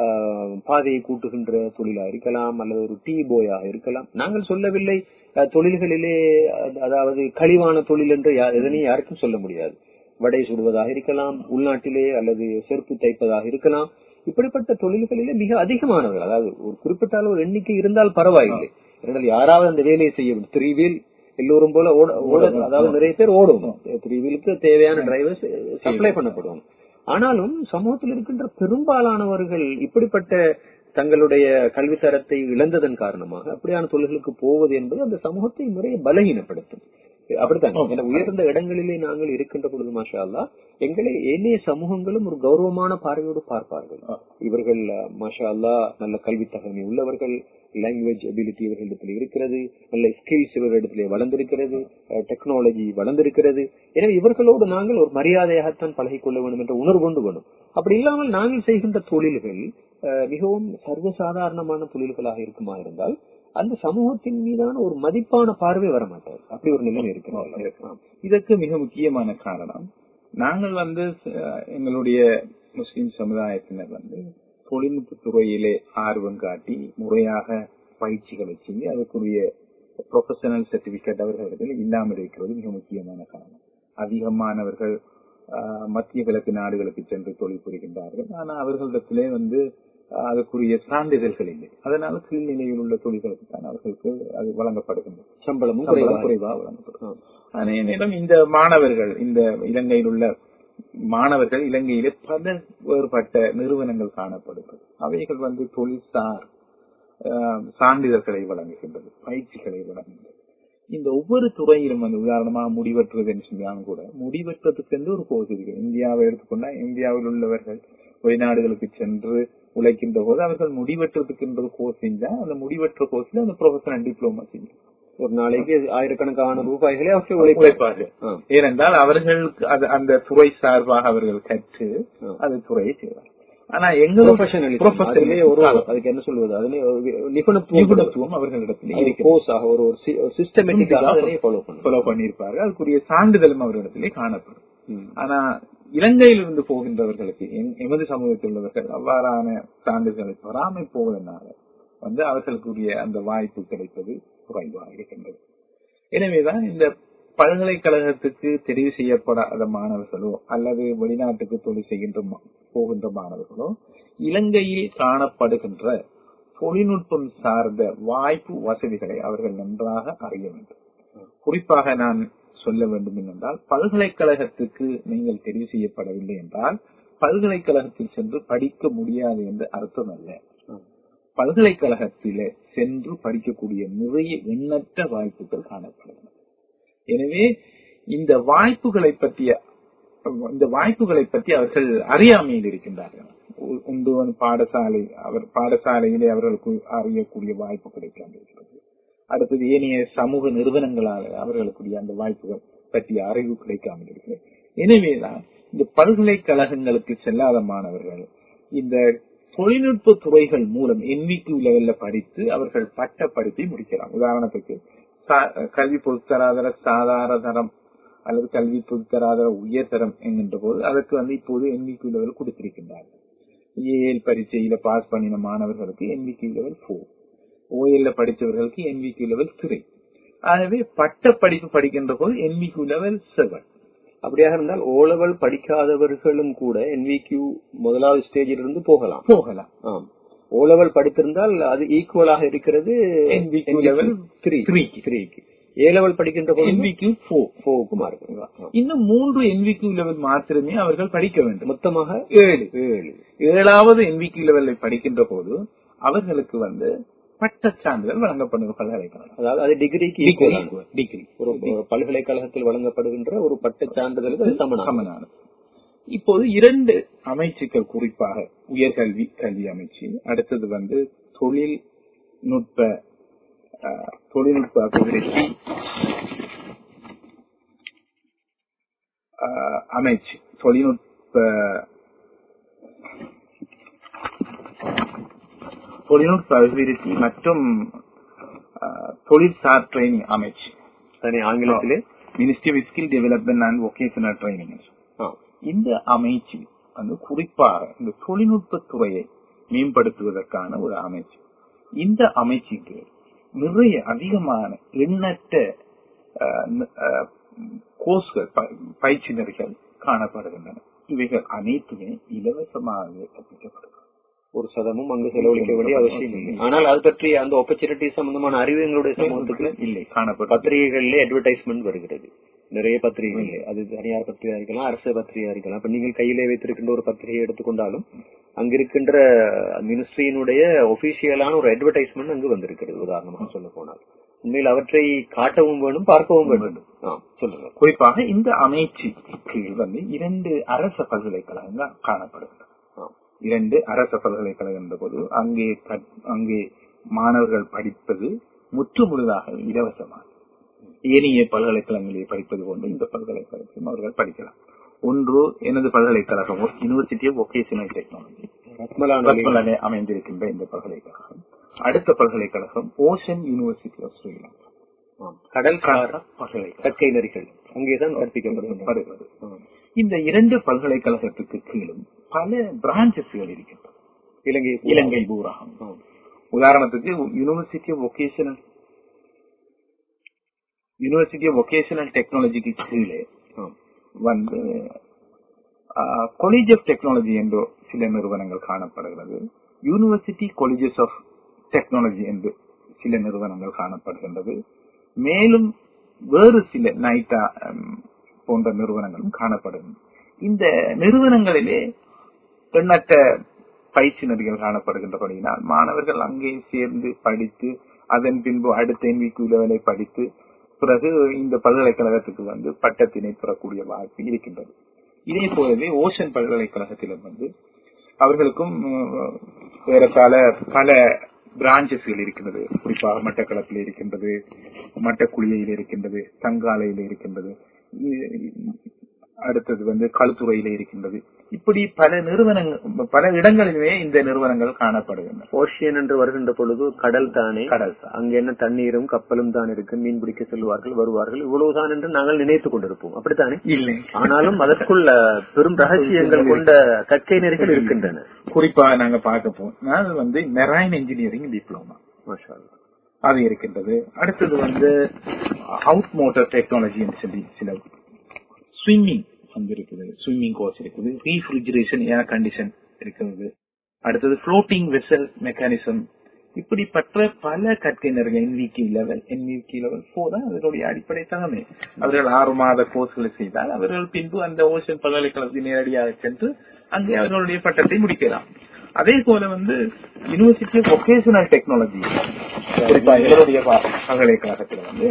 பாதையை கூட்டுகின்ற தொழிலா இருக்கலாம் அல்லது ஒரு டீ போயாக இருக்கலாம். நாங்கள் சொல்லவில்லை தொழில்களிலே அதாவது கழிவான தொழில் என்று எதனையும் யாருக்கும் சொல்ல முடியாது. வடை சுடுவதாக இருக்கலாம், உள்நாட்டிலே அல்லது செருப்பு தைப்பதாக இருக்கலாம். இப்படிப்பட்ட தொழில்களிலே மிக அதிகமானவர்கள், அதாவது ஒரு குறிப்பிட்ட அளவு எண்ணிக்கை இருந்தால் பரவாயில்லை. என்றால் யாராவது அந்த வேலையை செய்ய வேண்டும். த்ரீ வீல் எல்லோரும் போல ஓட, அதாவது நிறைய பேர் ஓடுவோம். த்ரீ வீலுக்கு தேவையான டிரைவர்ஸ் சப்ளை பண்ணப்படுவாங்க. ஆனாலும் சமூகத்தில் இருக்கின்ற பெரும்பாலானவர்கள் இப்படிப்பட்ட தங்களுடைய கல்வி தரத்தை இழந்ததன் காரணமாக அப்படியான தொழில்களுக்கு போவது என்பது அந்த சமூகத்தை நிறைய பலகீனப்படுத்தும். அப்படித்தான் உயர்ந்த இடங்களிலே நாங்கள் இருக்கின்ற பொழுது மாஷா அல்லாஹ் எங்களை ஏனைய சமூகங்களும் ஒரு கௌரவமான பார்வையோடு பார்ப்பார்கள். இவர்கள் மாஷா அல்லாஹ் நல்ல கல்வி தகவல் உள்ளவர்கள், லாங்குவேஜ் எபிலிட்டி இவர்களிடத்தில் இருக்கிறது, நல்ல ஸ்கில்ஸ் இவர்களிடத்திலே வளர்ந்திருக்கிறது, டெக்னாலஜி வளர்ந்திருக்கிறது. எனவே இவர்களோடு நாங்கள் ஒரு மரியாதையாகத்தான் பழகிக்கொள்ள வேண்டும் என்ற உணர்வு கொண்டு வேண்டும். அப்படி இல்லாமல் நாங்கள் செய்கின்ற தொழில்கள் மிகவும் சர்வசாதாரணமான தொழில்களாக இருக்குமா இருந்தால் அந்த சமூகத்தின் மீதான ஒரு மதிப்பான பார்வை வரமாட்டார். அப்படி ஒரு நிலைமை இருக்கிறோம். இதற்கு மிக முக்கியமான காரணம், நாங்கள் வந்து எங்களுடைய முஸ்லிம் சமுதாயத்தினர் வந்து தொழில்நுட்ப துறையிலே ஆர்வம் காட்டி முறையாக பயிற்சிகளை செய்து அதற்குரிய ப்ரொஃபஷனல் சர்டிபிகேட் அவர்களிடத்தில் இல்லாமல் இருக்கிறது மிக முக்கியமான காரணம். அதிகமானவர்கள் மத்திய கிழக்கு நாடுகளுக்கு சென்று தொழில் புரிகின்றார்கள். ஆனால் அவர்களிடத்திலே வந்து அதற்குரிய சான்றிதழ்கள் இல்லை. அதனால கீழ்நிலையில் உள்ள தொழில்களுக்கு தான் அவர்களுக்கு அது வழங்கப்படுகின்றது. சம்பளமும் குறைவாக வழங்கப்படும். அதே நேரம் இந்த மாணவர்கள், இந்த இலங்கையில் உள்ள மாணவர்கள் இலங்கையிலே பல வேறுபட்ட நிறுவனங்கள் காணப்படுகிறது. அவைகள் வந்து தொழில்சார் சான்றிதழ்களை வழங்குகின்றது, பயிற்சிகளை வழங்குகின்றது. இந்த ஒவ்வொரு துறையிலும் வந்து உதாரணமாக முடிவெற்றுவது என்று சொன்னாலும் கூட முடிவெற்றதுக்கு என்று ஒரு கோர்ஸ் இருக்கு. இந்தியாவை எடுத்துக்கொண்டா இந்தியாவில் உள்ளவர்கள் வெளிநாடுகளுக்கு சென்று உழைக்கின்ற போது அவர்கள் முடிவெற்றதுக்கு கோர்ஸ் செஞ்சா அந்த முடிவெற்ற கோர்ஸ்ல அந்த ப்ரொஃபஷனல் டிப்ளோமா செய்யும். ஒரு நாளைக்கு ஆயிரக்கணக்கான ரூபாய்களே அவர்கள் உழைப்பார்கள். ஏனென்றால் அவர்களுக்கு அந்த துறை சார்பாக அவர்கள் கற்று அது துறையை செய்வார். ஆனா எங்க அதுக்கு என்ன சொல்வது, அதுல நிபுணத்துவம் அவர்களிடத்திலே ஒரு சிஸ்டமேட்டிக்காக ஃபாலோ பண்ணியிருப்பார்கள். அதுக்குரிய சான்றிதழும் அவர்களிடத்திலே காணப்படும். ஆனா இலங்கையிலிருந்து போகின்றவர்களுக்கு எமது சமூகத்தில் உள்ளவர்கள் அவ்வாறான சான்றிதழ்களை பெறாமல் போவதனால வந்து அவர்களுக்குரிய அந்த வாய்ப்பு கிடைப்பது குறைவாக இருக்கின்றது. எனவேதான் இந்த பல்கலைக்கழகத்துக்கு தெரிவு செய்யப்படாத மாணவர்களோ அல்லது வெளிநாட்டுக்கு தொழில் செய்கின்ற போகின்ற மாணவர்களோ இலங்கையில் காணப்படுகின்ற தொழில்நுட்பம் சார்ந்த வாய்ப்பு வசதிகளை அவர்கள் நன்றாக அறிய வேண்டும். குறிப்பாக நான் சொல்ல வேண்டும் என்றால், பல்கலைக்கழகத்துக்கு நீங்கள் தெரிவு செய்யப்படவில்லை என்றால் பல்கலைக்கழகத்தில் சென்று படிக்க முடியாது என்று அர்த்தம் அல்ல. பல்கலைக்கழகத்திலே சென்று படிக்கக்கூடிய நிறைய எண்ணற்ற வாய்ப்புகள் காணப்படுகின்றன. எனவே இந்த வாய்ப்புகளை பற்றிய இந்த வாய்ப்புகளை பற்றி அவர்கள் அறியாமையில் இருக்கின்றார்கள். ஒன்று பாடசாலை அவர் பாடசாலையிலே அவர்களுக்கு அறியக்கூடிய வாய்ப்பு கிடைக்காமல் இருக்கிறது. அடுத்தது ஏனைய சமூக நிறுவனங்களால் அவர்களுக்குரிய அந்த வாய்ப்புகள் பற்றிய அறிவு கிடைக்காமல் இருக்கிறது. எனவேதான் இந்த பல்கலைக்கழகங்களுக்கு செல்லாத மாணவர்கள் இந்த தொழில்நுட்ப துறைகள் மூலம் என்விக்யூ லெவல்ல படித்து அவர்கள் பட்ட படிப்பை முடிக்கலாம். உதாரணத்துக்கு கல்வி பொதுத்தராதர சாதாரண தரம் அல்லது கல்வி பொதுத்தராதர உயர்தரம் என்கின்ற போது அதற்கு வந்து இப்போது என்விக்யூ லெவல் கொடுத்திருக்கின்றார்கள். ஏஎல் பரீட்சையில பாஸ் பண்ணின மாணவர்களுக்கு என்விக்யூ லெவல் போர், ஓஎல்ல படித்தவர்களுக்கு என்விக்யூ லெவல் த்ரீ. ஆகவே பட்ட படிப்பு படிக்கின்ற போது என்விக்யூ லெவல் செவன். அப்படியாக இருந்தால் ஓ லெவல் படிக்காதவர்களும் கூட என்விக்யூ முதலாவது ஸ்டேஜில் இருந்து போகலாம் போகலாம் ஆம். ஓ லெவல் படித்திருந்தால் அது ஈக்குவலாக இருக்கிறது என்விக்யூ லெவல் த்ரீக்கு. ஏ லெவல் படிக்கின்ற போது என்விக்யூ போருக்குமா இருக்கு. இன்னும் மூன்று என்விக்யூ லெவல் மாத்திரமே அவர்கள் படிக்க வேண்டும். மொத்தமாக ஏழு ஏழு ஏழாவது என்விக்யூ லெவலை படிக்கின்ற போது அவர்களுக்கு வந்து பட்ட சான்றிதழ் வழங்கப்படும் பல்கலைக்கழகம். அதாவது அது டிகிரிக்கு டிகிரி ஒரு பல்கலைக்கழகத்தில் வழங்கப்படுகின்ற ஒரு பட்ட சான்றிதழ் சமனானது. இப்போது இரண்டு அமைச்சுக்கள், குறிப்பாக உயர்கல்வி கல்வி அமைச்சு, அடுத்தது வந்து தொழில்நுட்ப தொழில்நுட்ப அபிவிருத்தி அமைச்சு, தொழில்நுட்ப தொழில்நுட்ப அபிவிருத்தி மற்றும் தொழிற்சார் ட்ரைனிங் அமைச்சு, ஆங்கிலத்திலே ministry of skill development and vocational training. இந்த அமைச்சு வந்து குறிப்பாக இந்த தொழில்நுட்ப துறையை மேம்படுத்துவதற்கான ஒரு அமைச்சு. இந்த அமைச்சுக்கு நிறைய அதிகமான எண்ணற்ற கோர்ஸ்கள் பயிற்சி நெறிகள் காணப்படுகின்றன. இவைகள் அனைத்துமே இலவசமாகவே கற்பிக்கப்படுகிறது. ஒரு சதமும் அங்கு செலவழிக்க வேண்டிய அவசியம் இல்லை. ஆனால் அது பற்றி அந்த ஆப்பர்ச்சுனிட்டி சம்பந்தமான அறிவு எங்களுடைய சமூகத்துக்கு இல்லை. காணப்படும் பத்திரிகைகளிலே அட்வர்டைஸ்மெண்ட் வருகிறது, நிறைய பத்திரிகைகள். அது தனியார் பத்திரிகை இருக்கலாம், அரசு பத்திரிகை இருக்கலாம். இப்ப நீங்கள் கையிலே வைத்திருக்கின்ற ஒரு பத்திரிகை எடுத்துக்கொண்டாலும் அங்கிருக்கின்ற மினிஸ்ட்ரியினுடைய ஒபிஷியலான ஒரு அட்வர்டைஸ்மெண்ட் அங்கு வந்திருக்கிறது. உதாரணமாக சொல்ல போனால் உண்மையில் அவற்றை காட்டவும் வேண்டும், பார்க்கவும் வேண்டும். சொல்லுங்க. குறிப்பாக இந்த அமைச்சுக்கு வந்து இரண்டு அரச பல்கலைக்கழகங்கள் காணப்படுகின்றன. இரண்டு அரச பல்கலைக்கழகம் என்ற போது அங்கே அங்கே மாணவர்கள் படிப்பது முற்று முழுதாக இலவசமாக ஏனைய பல்கலைக்கழகங்களில் படிப்பது போன்று இந்த பல்கலைக்கழகத்தையும் அவர்கள் படிக்கலாம். ஒன்று எனது பல்கலைக்கழகம் யூனிவர்சிட்டி ஆஃப் வொகேஷனல் டெக்னாலஜி ரத்மலானிலே அமைந்திருக்கின்ற இந்த பல்கலைக்கழகம். அடுத்த பல்கலைக்கழகம் ஓஷன் யூனிவர்சிட்டி ஆஃப் ஸ்ரீலங்கா, கடல் கற்கை நெறிகள் அங்கேதான் கற்பிக்கப்படுகிறது. இந்த இரண்டு பல்கலைக்கழகத்துக்கு கீழும் பல பிரான்சஸ்கள் இருக்கின்றன இலங்கை இலங்கை பூராகம். உதாரணத்துக்கு university of vocational university of vocational டெக்னாலஜிக்கு கீழே வந்து காலேஜ் ஆஃப் டெக்னாலஜி என்ற சில நிறுவனங்கள் காணப்படுகிறது. யூனிவர்சிட்டி காலேஜஸ் ஆஃப் டெக்னாலஜி என்று சில நிறுவனங்கள் காணப்படுகின்றது. மேலும் வேறு சில நைட்டா போன்ற நிறுவனங்களும் காணப்படுகின்றன. இந்த நிறுவனங்களிலே எண்ணற்ற பயிற்சி நெறிகள் காணப்படுகின்றபடியினால் மாணவர்கள் அங்கே சேர்ந்து படித்து அதன் பின்பு அடுத்த என்விக்யூ லெவலை படித்து பிறகு இந்த பல்கலைக்கழகத்துக்கு வந்து பட்டத்தினை பெறக்கூடிய வாய்ப்பு இருக்கின்றது. இதே போலவே ஓஷன் பல்கலைக்கழகத்திலும் வந்து அவர்களுக்கும் வேற பல பல பிரான்சஸ்கள் இருக்கின்றது. குறிப்பாக மட்டக்களப்பில் இருக்கின்றது, மட்டக்குழியில் இருக்கின்றது, தங்காலையில் இருக்கின்றது, அடுத்தது வந்து களுத்துறையில இருக்கின்றது. இப்படி பல நிறுவனங்கள் பல இடங்களிலுமே இந்த நிறுவனங்கள் காணப்படுகின்றன. ஓஷியன் என்று வருகின்ற பொழுது கடல் தானே, கடல் தான். அங்க என்ன தண்ணீரும் கப்பலும் தான் இருக்கு, மீன் பிடிக்க செல்வார்கள் வருவார்கள், இவ்வளவுதான் என்று நாங்கள் நினைத்துக் கொண்டிருப்போம். அப்படித்தானே? இல்லை. ஆனாலும் அதற்குள்ள பெரும் ரகசியங்கள் கொண்ட கற்கை நெறிகள் இருக்கின்றன. குறிப்பாக நாங்க பார்க்க போனால் வந்து மெரைன் இன்ஜினியரிங் டிப்ளோமா அது இருக்கின்றது. அடுத்தது வந்து அவுட் மோட்டர் டெக்னாலஜி சொல்லி சில ஸ்விம்மிங் வந்து இருக்குது, ஸ்விம்மிங் கோர்ஸ் இருக்குது. ரீஃப்ரிஜரேஷன் ஏர் கண்டிஷன் இருக்கிறது. அடுத்தது ஃப்ளோட்டிங் வெசல் மெக்கானிசம். இப்படிப்பட்ட பல கற்கையினர்கள் என்விகி லெவல் என்விகி லெவல் போர் தான் அதனுடைய அடிப்படை தகமை. அவர்கள் ஆறு மாத கோர்ஸ்களை செய்தால் அவர்கள் பின்பு அந்த ஓஷன் பல்கலைக்கழகத்தில் நேரடியாக சென்று அங்கே அவர்களுடைய பட்டத்தை முடிக்கலாம். அதே போல வந்து யூனிவர்சிட்டி ஆஃப் வொகேஷனல் டெக்னாலஜி குறிப்பா எங்களுடைய பல்கலைக்கழகத்தில் வந்து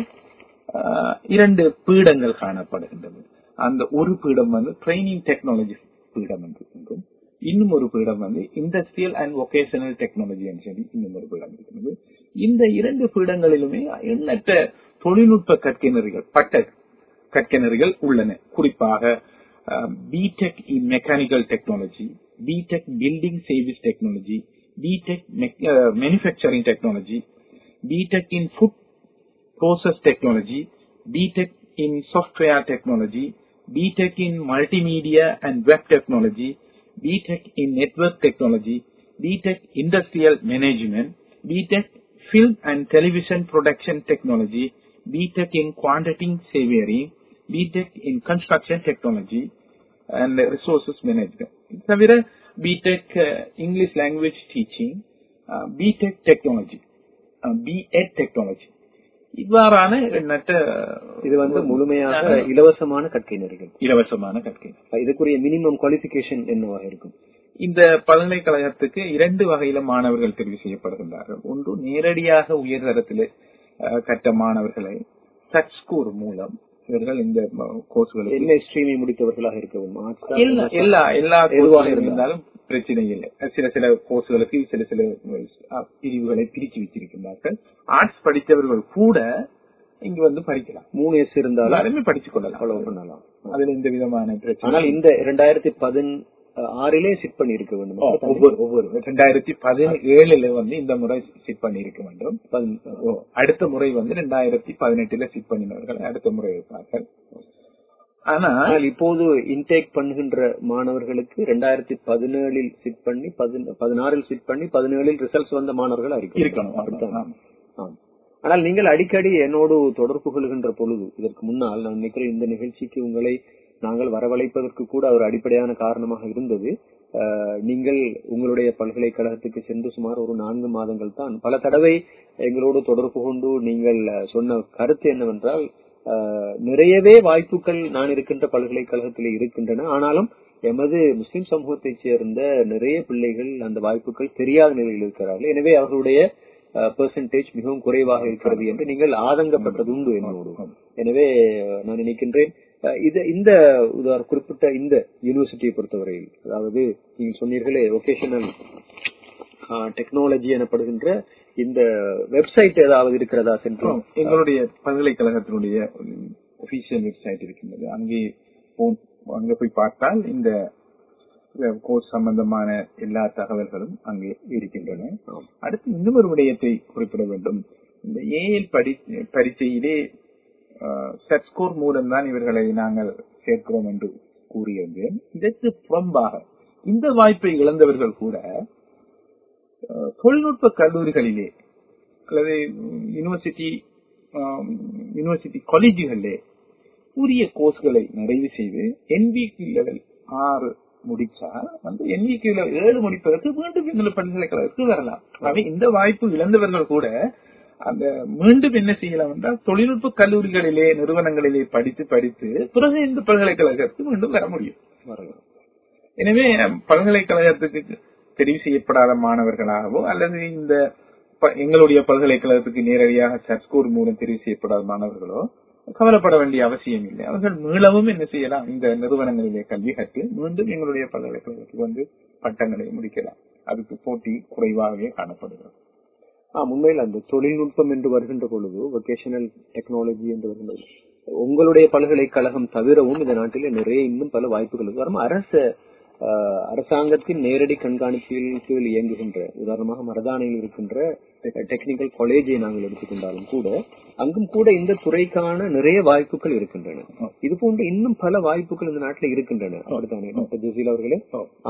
இரண்டு பீடங்கள் காணப்படுகின்றது. அந்த ஒரு பீடம் வந்து ட்ரைனிங் டெக்னாலஜி பீடம் என்றும், இன்னும் ஒரு பீடம் வந்து இண்டஸ்ட்ரியல் அண்ட் வொகேஷனல் டெக்னாலஜி என்று சொல்லி இன்னும் ஒரு பீடம் இருக்கிறது. இந்த இரண்டு பீடங்களிலுமே எண்ணற்ற தொழில்நுட்ப கற்கையினர்கள் பட்ட கற்கையினர்கள் உள்ளன. குறிப்பாக BTech in mechanical technology, BTech building service technology, BTech manufacturing technology, BTech in food process technology, BTech in software technology, B.Tech in multimedia and web technology, B.Tech in network technology, B.Tech industrial management, B.Tech film and television production technology, B.Tech in quantity surveying, B.Tech in construction technology and resources management. தவிர B.Tech uh, English language teaching, uh, B.Tech technology, uh, B.Ed technology. இவ்வாறான எண்ணற்ற இது வந்து முழுமையாக இலவசமான கற்கை நெறிகள். இலவசமான கற்கை. இதுக்குரிய மினிமம் குவாலிபிகேஷன் என்னவாக இருக்கும்? இந்த பல்கலைக்கழகத்துக்கு இரண்டு வகையில மாணவர்கள் தெரிவு செய்யப்படுகின்றார்கள். ஒன்று நேரடியாக உயர்தரத்தில் கற்ற மாணவர்களை சட்ஸ்கோர் மூலம் இவர்கள் இந்த கோர்ஸ்களை என்ன ஸ்ட்ரீமை முடித்தவர்களாக இருக்கவும் எல்லா எல்லா கோர்ஸாக இருந்தாலும் பிரச்சனை இல்லை. சில சில கோர்ஸ்களுக்கு சில சில பிரிவுகளை பிரிச்சு வச்சிருக்கின்றார்கள். ஆர்ட்ஸ் படித்தவர்கள் கூட இங்க வந்து படிக்கலாம். மூணு எஸ் இருந்தாலும் எல்லாருமே படிச்சு கொள்ளலாம். அதுல எந்த விதமான பிரச்சனை. ஆனால் இந்த இரண்டாயிரத்தி பதினாறிலே சிட் பண்ணி இருக்க வேண்டும். ஒவ்வொரு ஒவ்வொரு இரண்டாயிரத்தி பதினேழுல வந்து இந்த முறை சிட் பண்ணி இருக்க வேண்டும். அடுத்த முறை வந்து இரண்டாயிரத்தி பதினெட்டுல சிட் பண்ணினவர்கள் அடுத்த முறை இருப்பார்கள். ஆனால் இப்போது இன்டேக் பண்ணுகின்ற மாணவர்களுக்கு இரண்டாயிரத்தி பதினேழில் சிட் பண்ணி பதினாறில் சிட் பண்ணி பதினேழில் ரிசல்ட்ஸ் வந்த மாணவர்கள் இருக்கணும். ஆனால் நீங்கள் அடிக்கடி என்னோடு தொடர்பு கொள்கின்ற பொழுது இதற்கு முன்னால் நான் நினைக்கிறேன் இந்த நிகழ்ச்சிக்கு உங்களை நாங்கள் வரவழைப்பதற்கு கூட ஒரு அடிப்படையான காரணமாக இருந்தது. நீங்கள் உங்களுடைய பல்கலைக்கழகத்துக்கு சென்று சுமார் ஒரு நான்கு மாதங்கள் தான். பல தடவை எங்களோடு தொடர்பு கொண்டு நீங்கள் சொன்ன கருத்து என்னவென்றால், நிறையவே வாய்ப்புகள் நான் இருக்கின்ற பல்கலைக்கழகத்தில் இருக்கின்றன, ஆனாலும் எமது முஸ்லிம் சமூகத்தைச் சேர்ந்த நிறைய பிள்ளைகள் அந்த வாய்ப்புகள் தெரியாத நிலையில் இருக்கிறார்கள். எனவே அவர்களுடைய பெர்சன்டேஜ் மிகவும் குறைவாக இருக்கிறது என்று நீங்கள் ஆதங்கப்பட்டது உண்டு என்னோடு. எனவே நான் நினைக்கின்றேன் இது இந்த குறிப்பிட்ட இந்த யூனிவர்சிட்டியை பொறுத்தவரையில், அதாவது நீங்கள் சொன்னீர்களே வொகேஷனல் டெக்னாலஜி எனப்படுகின்ற இந்த வெப்சைட் ஏதாவது இருக்கிறதா சென்று? எங்களுடைய பல்கலைக்கழகத்தினுடைய ஒபிஷியல் வெப்சைட் இருக்கின்றது. அங்கே அங்க போய் பார்த்தால் இந்த கோர்ஸ் சம்பந்தமான எல்லா தகவல்களும் அங்கே இருக்கின்றன. அடுத்து இன்னும் ஒரு விடயத்தை குறிப்பிட வேண்டும். இந்த ஏஎல் படி பரீட்சையிலே சட்ஸ்கோர் மூலம் தான் இவர்களை நாங்கள் சேர்க்கிறோம் என்று கூறியிருந்தேன். இதற்கு புறம்பாக இந்த வாய்ப்பை இழந்தவர்கள் கூட தொழில்நுட்ப கல்லூரிகளிலே அல்லது யூனிவர்சிட்டி யூனிவர்சிட்டி காலேஜுகளிலே உரிய கோர்ஸ்களை நிறைவு செய்து என்விகி லெவல் ஆறு முடிச்சா வந்து என்விகி லெவல் ஏழு முடிப்பதற்கு மீண்டும் எங்கள் பல்கலைக்கழகத்துக்கு வரலாம். அவை இந்த வாய்ப்பு இழந்தவர்கள் கூட அந்த மீண்டும் என்ன செய்யலாம் என்றால் தொழில்நுட்ப கல்லூரிகளிலே நிறுவனங்களிலே படித்து படித்து பிறகு இந்த பல்கலைக்கழகத்துக்கு மீண்டும் வர முடியும். எனவே பல்கலைக்கழகத்துக்கு தெரிவு செய்யப்படாத மாணவர்களாகவோ அல்லது இந்த எங்களுடைய பல்கலைக்கழகத்துக்கு நேரடியாக சட்ஸ்கோர் மூலம் தெரிவு செய்யப்படாத மாணவர்களோ கவலைப்பட வேண்டிய அவசியம் இல்லை. அவர்கள் மீளவும் என்ன செய்யலாம், இந்த நிறுவனங்களிலே கல்வி கற்று மீண்டும் எங்களுடைய பல்கலைக்கழகத்துக்கு வந்து பட்டங்களை முடிக்கலாம். அதுக்கு போட்டி குறைவாகவே காணப்படுகிறது. உண்மையில் அந்த தொழில்நுட்பம் என்று வருகின்ற பொழுது வொகேஷனல் டெக்னாலஜி என்று வருகின்ற உங்களுடைய பல்கலைக்கழகம் தவிரவும் இந்த நாட்டிலே நிறைய இன்னும் பல வாய்ப்புகள் வரும். அரசு அரசாங்கத்தின் நேரடி கண்காணிப்பில் கீழ் இயங்குகின்ற, உதாரணமாக மரதானையில் இருக்கின்ற டெக்னிக்கல் காலேஜை நாங்கள் எடுத்துக்கொண்டாலும் கூட அங்கும் கூட இந்த துறைக்கான நிறைய வாய்ப்புகள் இருக்கின்றன. இது போன்ற இன்னும் பல வாய்ப்புகள் இந்த நாட்டில் இருக்கின்றன. அப்படித்தானே டாக்டர் ஜசீல் அவர்களே?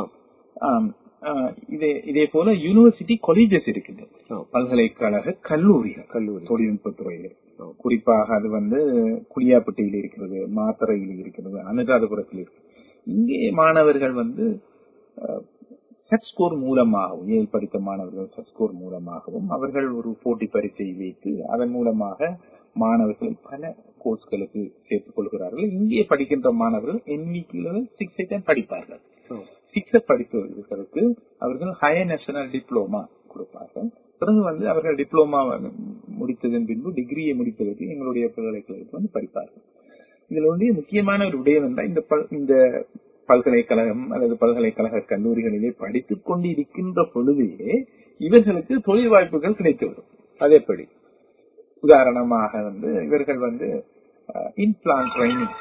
இதே இதே போல யூனிவர்சிட்டி காலேஜஸ் இருக்குது, பல்கலைக்கழக கல்லூரிகள், கல்லூரி தொழில்நுட்ப துறையில். குறிப்பாக அது வந்து குளியாப்பட்டியில் இருக்கிறது, மாத்தறையில் இருக்கிறது, அனுராதபுரத்தில் இருக்கு. இங்கே மாணவர்கள் வந்து செட் ஸ்கோர் மூலமாகவும், ஏழு படித்த மாணவர்கள் செட் ஸ்கோர் மூலமாகவும் அவர்கள் ஒரு போட்டி பரீட்சை வைத்து அதன் மூலமாக மாணவர்கள் பல கோர்ஸ்களுக்கு சேர்த்துக் கொள்கிறார்கள். இங்கே படிக்கின்ற மாணவர்கள் என்விக்கு லெவல் சிக்ஸை தான் படிப்பார்கள். சிக்ஸை படிப்பதற்கு அவர்கள் ஹையர் நேஷனல் டிப்ளோமா கொடுப்பார்கள். பிறகு வந்து அவர்கள் டிப்ளோமா முடித்ததன் பின்பு டிகிரியை முடிப்பதற்கு எங்களுடைய பல்கலைக்கழகத்தில் வந்து படிப்பார்கள். இதுல வந்து முக்கியமான ஒரு விடயம் என்றால் இந்த இந்த பல்கலைக்கழகம் அல்லது பல்கலைக்கழக கல்லூரிகளிலே படித்துக் கொண்டு இருக்கின்ற பொழுதே இவர்களுக்கு தொழில் வாய்ப்புகள் கிடைத்துவிடும். அதேபடி உதாரணமாக வந்து இவர்கள் வந்து இன்பிளான்ட் ட்ரைனிங்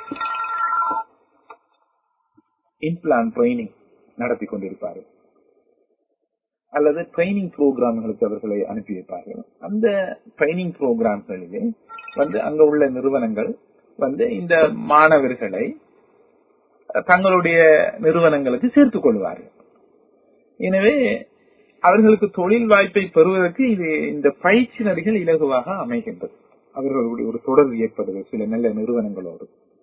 இன்பிளான்ட் ட்ரைனிங் நடத்தி கொண்டிருப்பார்கள் அல்லது ட்ரைனிங் புரோகிராம்களுக்கு அவர்களை அனுப்பி வைப்பார்கள். அந்த ட்ரைனிங் புரோகிராம்களிலே வந்து அங்க உள்ள நிறுவனங்கள் வந்து இந்த மாணவர்களை தங்களுடைய நிறுவனங்களுக்கு சேர்த்துக் கொள்வார்கள். எனவே அவர்களுக்கு தொழில் வாய்ப்பை பெறுவதற்கு இது இந்த பயிற்சி நடிகள் இலகுவாக அமைகின்றது. அவர்களுடைய ஒரு தொடர்பு ஏற்படுது சில நல்ல நிறுவனங்களோடு.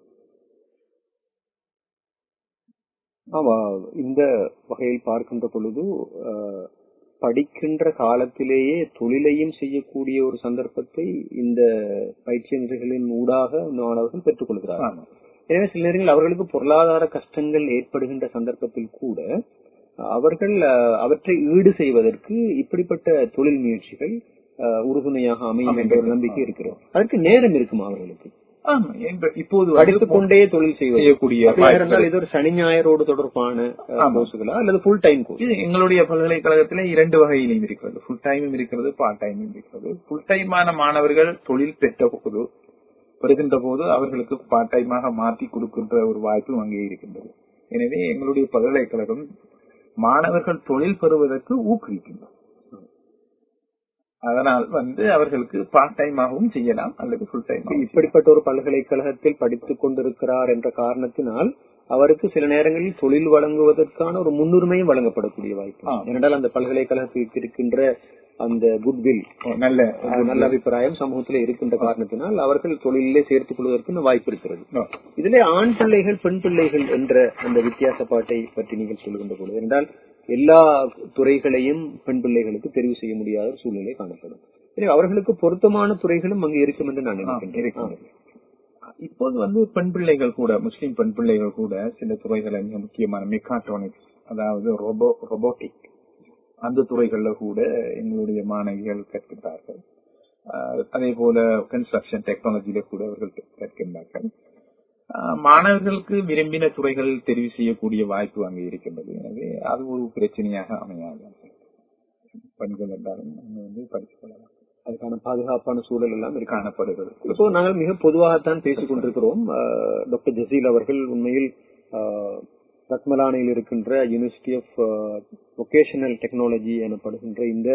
ஆமா, இந்த வகையில் பார்க்கின்ற பொழுது படிக்கின்ற காலத்திலேயே தொழிலையும் செய்யக்கூடிய ஒரு சந்தர்ப்பத்தை இந்த பயிற்சியினர்களின் ஊடாக மாணவர்கள் பெற்றுக் கொள்கிறார்கள். எனவே சில நேரங்களில் அவர்களுக்கு பொருளாதார கஷ்டங்கள் ஏற்படுகின்ற சந்தர்ப்பத்தில் கூட அவர்கள் அவற்றை ஈடு செய்வதற்கு இப்படிப்பட்ட தொழில் முயற்சிகள் உறுதுணையாக அமையும் என்ற ஒரு நம்பிக்கை இருக்கிறோம். அதற்கு நேரம் இருக்குமா அவர்களுக்கு? இப்போது படித்துக் கொண்டே தொழில் செய்யக்கூடிய இது ஒரு சனி ஞாயிறோடு தொடர்பான கோர்ஸ்களா அல்லது ஃபுல் டைம் கோர்ஸ்? இது எங்களுடைய பல்கலைக்கழகத்திலே இரண்டு வகையிலும் இருக்கிறது. ஃபுல் டைமும் இருக்கிறது, பார்ட் டைமும் இருக்கிறது. ஃபுல் டைமான மாணவர்கள் தொழில் பெற்ற போது வருகின்ற போது அவர்களுக்கு பார்ட் டைமாக மாற்றி கொடுக்கின்ற ஒரு வாய்ப்பு அங்கே இருக்கின்றது. எனவே எங்களுடைய பல்கலைக்கழகம் மாணவர்கள் தொழில் பெறுவதற்கு ஊக்குவிக்கின்றோம். அதனால் வந்து அவர்களுக்கு பார்ட் டைமாகவும் செய்யலாம் அல்லது ஃபுல் டைம். இப்படிப்பட்ட ஒரு பல்கலைக்கழகத்தில் படித்துக் கொண்டிருக்கிறார் என்ற காரணத்தினால் அவருக்கு சில நேரங்களில் தொழில் வழங்குவதற்கான ஒரு முன்னுரிமையும் வழங்கப்படக்கூடிய வாய்ப்பு. ஏனென்றால் அந்த பல்கலைக்கழகத்திற்கு இருக்கின்ற அந்த குட்வில், நல்ல நல்ல அபிப்பிராயம் சமூகத்திலே இருக்கின்ற காரணத்தினால் அவர்கள் தொழிலே சேர்த்துக் கொள்வதற்கு வாய்ப்பு இருக்கிறது. இதிலே ஆண் பிள்ளைகள் பெண் பிள்ளைகள் என்ற அந்த வித்தியாசப்பாட்டை பற்றி நீங்கள் சொல்லுகின்ற பொழுது, என்றால் எல்லா துறைகளையும் பெண் பிள்ளைகளுக்கு தெரிவு செய்ய முடியாத ஒரு சூழ்நிலை காணப்படும். எனவே அவர்களுக்கு பொருத்தமான துறைகளும் அங்கு இருக்கும் என்று நான் நினைக்கின்றேன். இப்போது வந்து பெண் பிள்ளைகள் கூட, முஸ்லிம் பெண் பிள்ளைகள் கூட சில துறைகளை மிக முக்கியமான மெக்காட்ரானிக்ஸ், அதாவது ரோபோ ரோபோட்டிக் அந்த துறைகள்ல கூட எங்களுடைய மாணவிகள் கற்கின்றார்கள். அதே போல கன்ஸ்ட்ரக்ஷன் டெக்னாலஜியில கூட அவர்கள் கற்கின்றார்கள். மாணவர்களுக்கு விரும்பின துறைகள் தெரிவு செய்யக்கூடிய வாய்ப்பு அங்கே இருக்கின்றது. எனவே அது ஒரு பிரச்சனையாக அமையாது. பெண்கள் என்றாலும் வந்து படித்துக் கொள்ளலாம். அதுக்கான பாதுகாப்பான சூழல் எல்லாம் காணப்படுகிறது. இப்போ நாங்கள் மிக பொதுவாகத்தான் பேசிக் கொண்டிருக்கிறோம். டாக்டர் ஜசீல் அவர்கள் உண்மையில் ரத்மலானில் இருக்கின்ற யூனிவர்சிட்டி ஆஃப் வொகேஷனல் டெக்னாலஜி எனப்படுகின்ற இந்த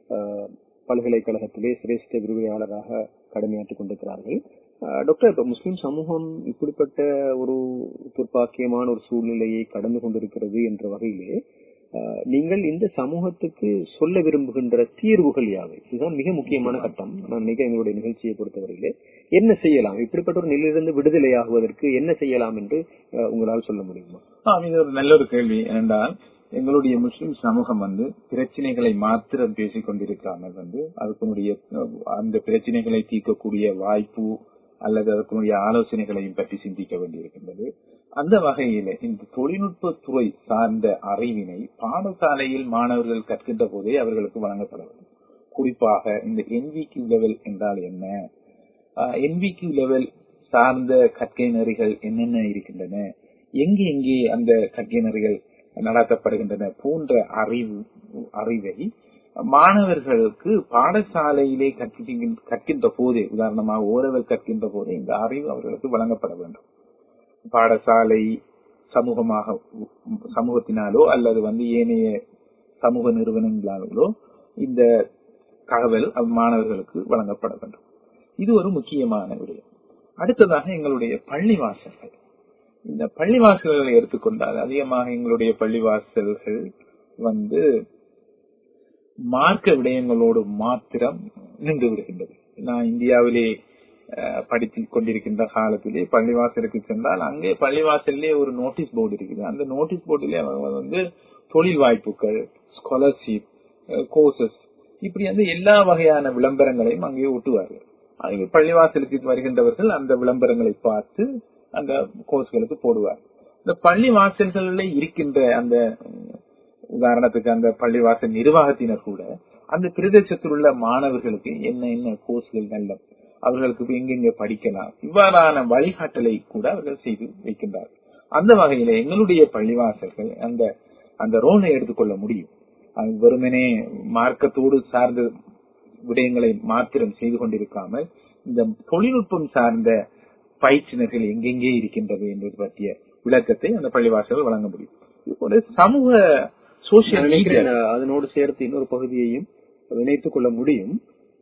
பல்கலைக்கழகத்திலே சிரேஷ்ட விரிவுரையாளராக கடமையாற்றிக் கொண்டிருக்கிறார்கள். டாக்டர், இப்ப முஸ்லிம் சமூகம் இப்படிப்பட்ட ஒரு துர்ப்பாக்கியமான ஒரு சூழ்நிலையை கடந்து கொண்டிருக்கிறது என்ற வகையிலே நீங்கள் இந்த சமூகத்துக்கு சொல்ல விரும்புகின்ற தீர்வுகள் யாவை? இதுதான் மிக முக்கியமான கட்டம். நான் நினைக்கிறேன் எங்களுடைய நிகழ்ச்சியை பொறுத்தவரையிலே என்ன செய்யலாம், இப்படிப்பட்ட ஒரு நிலையிலிருந்து விடுதலை ஆகுவதற்கு என்ன செய்யலாம் என்று உங்களால் சொல்ல முடியுமா? இது ஒரு நல்ல ஒரு கேள்வி. ஏனென்றால் எங்களுடைய முஸ்லிம் சமூகம் வந்து பிரச்சனைகளை மாத்திரம் பேசிக் கொண்டிருக்காமல் வந்து அதுக்குடைய அந்த பிரச்சனைகளை தீர்க்கக்கூடிய வாய்ப்பு அல்லது அதற்குரிய ஆலோசனைகளையும் பற்றி சிந்திக்க வேண்டியிருக்கின்றது. அந்த வகையில இந்த தொழில்நுட்பத்துறை சார்ந்த அறிவினை பாடசாலையில் மாணவர்கள் கற்கின்ற போதே அவர்களுக்கு வழங்கப்பட வேண்டும். குறிப்பாக இந்த என்விக்யூ லெவல் என்றால் என்ன, என்விக்யூ லெவல் சார்ந்த கற்கை நெறிகள் என்னென்ன இருக்கின்றன, எங்கே எங்கே அந்த கற்கை நெறிகள் நடத்தப்படுகின்றன போன்ற அறிவு அறிவை மாணவர்களுக்கு பாடசாலையிலே கற்கின்ற போதே, உதாரணமாக ஓரளவு கற்கின்ற போதே இந்த அறிவு அவர்களுக்கு வழங்கப்பட வேண்டும். பாடசாலை சமூகமாக சமூகத்தினாலோ அல்லது வந்து ஏனைய சமூக நிறுவனங்களாலோ இந்த தகவல் மாணவர்களுக்கு வழங்கப்பட வேண்டும். இது ஒரு முக்கியமான விடயம். அடுத்ததாக எங்களுடைய பள்ளிவாசல்கள். இந்த பள்ளிவாசல்களை எடுத்துக்கொண்டால் அதிகமாக எங்களுடைய பள்ளிவாசல்கள் வந்து மார்க்க விடயங்களோடு மாத்திரம் நின்று விடுகின்றது. நான் இந்தியாவிலே படித்துக் கொண்டிருக்கின்ற காலத்திலே பள்ளிவாசலுக்கு சென்றால் அங்கே பள்ளிவாசல்லே ஒரு நோட்டீஸ் போர்டு இருக்குது. அந்த நோட்டீஸ் போர்டிலே வந்து தொழில் வாய்ப்புகள், ஸ்காலர்ஷிப், கோர்சஸ், இப்படி வந்து எல்லா வகையான விளம்பரங்களையும் அங்கே ஒட்டுவார்கள். பள்ளிவாசலுக்கு வருகின்றவர்கள் அந்த விளம்பரங்களை பார்த்து அந்த கோர்ஸ்களுக்கு போடுவார். இந்த பள்ளிவாசல்களில் இருக்கின்ற அந்த உதாரணத்துக்கு அந்த பள்ளிவாசல் நிர்வாகத்தினர் கூட அந்த பிரதேசத்தில் உள்ள மாணவர்களுக்கு என்ன என்ன கோர்ஸ்கள் நல்ல, அவர்களுக்கு எங்கெங்க படிக்கலாம், இவ்வாறான வழிகாட்டலை கூட அவர்கள் செய்து வைக்கின்றார்கள். அந்த வகையில எங்களுடைய பள்ளிவாசல்கள் அந்த அந்த ரோலை எடுத்துக்கொள்ள முடியும். அது வெறுமனே மார்க்கத்தோடு சார்ந்த விடயங்களை மாத்திரம் செய்து கொண்டிருக்காமல் இந்த தொழில்நுட்பம் சார்ந்த பயிற்சினர்கள் எங்கெங்கே இருக்கின்றது என்பது பற்றிய விளக்கத்தை அந்த பள்ளிவாசல்கள் வழங்க முடியும். இதுபோல சமூக சோசியல் மீடியா அதனோடு சேர்த்து இன்னொரு பகுதியையும் இணைத்துக் கொள்ள முடியும்.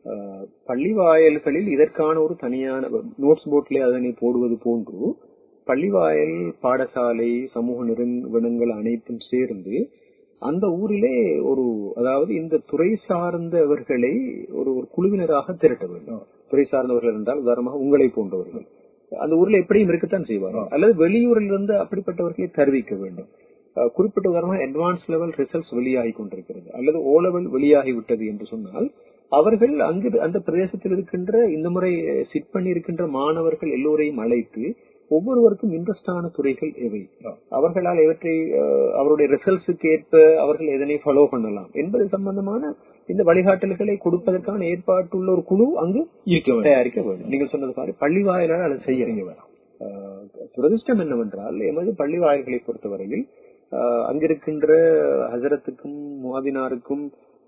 பள்ளி வாயல்களில் இதற்கான ஒரு தனியான நோட்ஸ் போர்ட்ல அதனை போடுவது போன்று பள்ளிவாயல், பாடசாலை, சமூக நிறுவனங்கள் அனைத்தும் சேர்ந்து அந்த ஊரிலே ஒரு, அதாவது இந்த துறை சார்ந்தவர்களை ஒரு ஒரு குழுவினராக திரட்ட வேண்டும். துறை சார்ந்தவர்கள் என்றால் உதாரணமாக உங்களை போன்றவர்கள் அந்த ஊர்ல எப்படியும் இருக்கத்தான் செய்வார்கள், அல்லது வெளியூரில் இருந்து அப்படிப்பட்டவர்களை தெரிவிக்க வேண்டும். குறிப்பிட்ட உதாரணமாக அட்வான்ஸ் லெவல் ரிசல்ட்ஸ் வெளியாகி கொண்டிருக்கிறது அல்லது ஓ லெவல் வெளியாகி விட்டது என்று சொன்னால் அவர்கள் அங்கு அந்த பிரதேசத்தில் இருக்கின்ற இந்த முறை சிட் பண்ணி இருக்கின்ற மாணவர்கள் எல்லோரையும் அழைத்து ஒவ்வொருவருக்கும் இன்ட்ரெஸ்டான துறைகள் எவை, அவர்களால் இவற்றை அவருடைய ரிசல்ட்ஸுக்கு ஏற்ப அவர்கள் எதனை ஃபாலோ பண்ணலாம் என்பது சம்பந்தமான இந்த வழிகாட்டல்களை கொடுப்பதற்கான ஏற்பாட்டுள்ள ஒரு குழு அங்கு தயாரிக்க வேண்டும். நீங்கள் சொன்னது மாதிரி பள்ளி வாயிலால் அதை செய்ய வேண்டாம். துரதிர்ஷ்டம் என்னவென்றால் எமது பள்ளி வாயில்களை பொறுத்தவரையில் அங்கிருக்கின்ற ஹசரத்துக்கும் முஹாதினாருக்கும்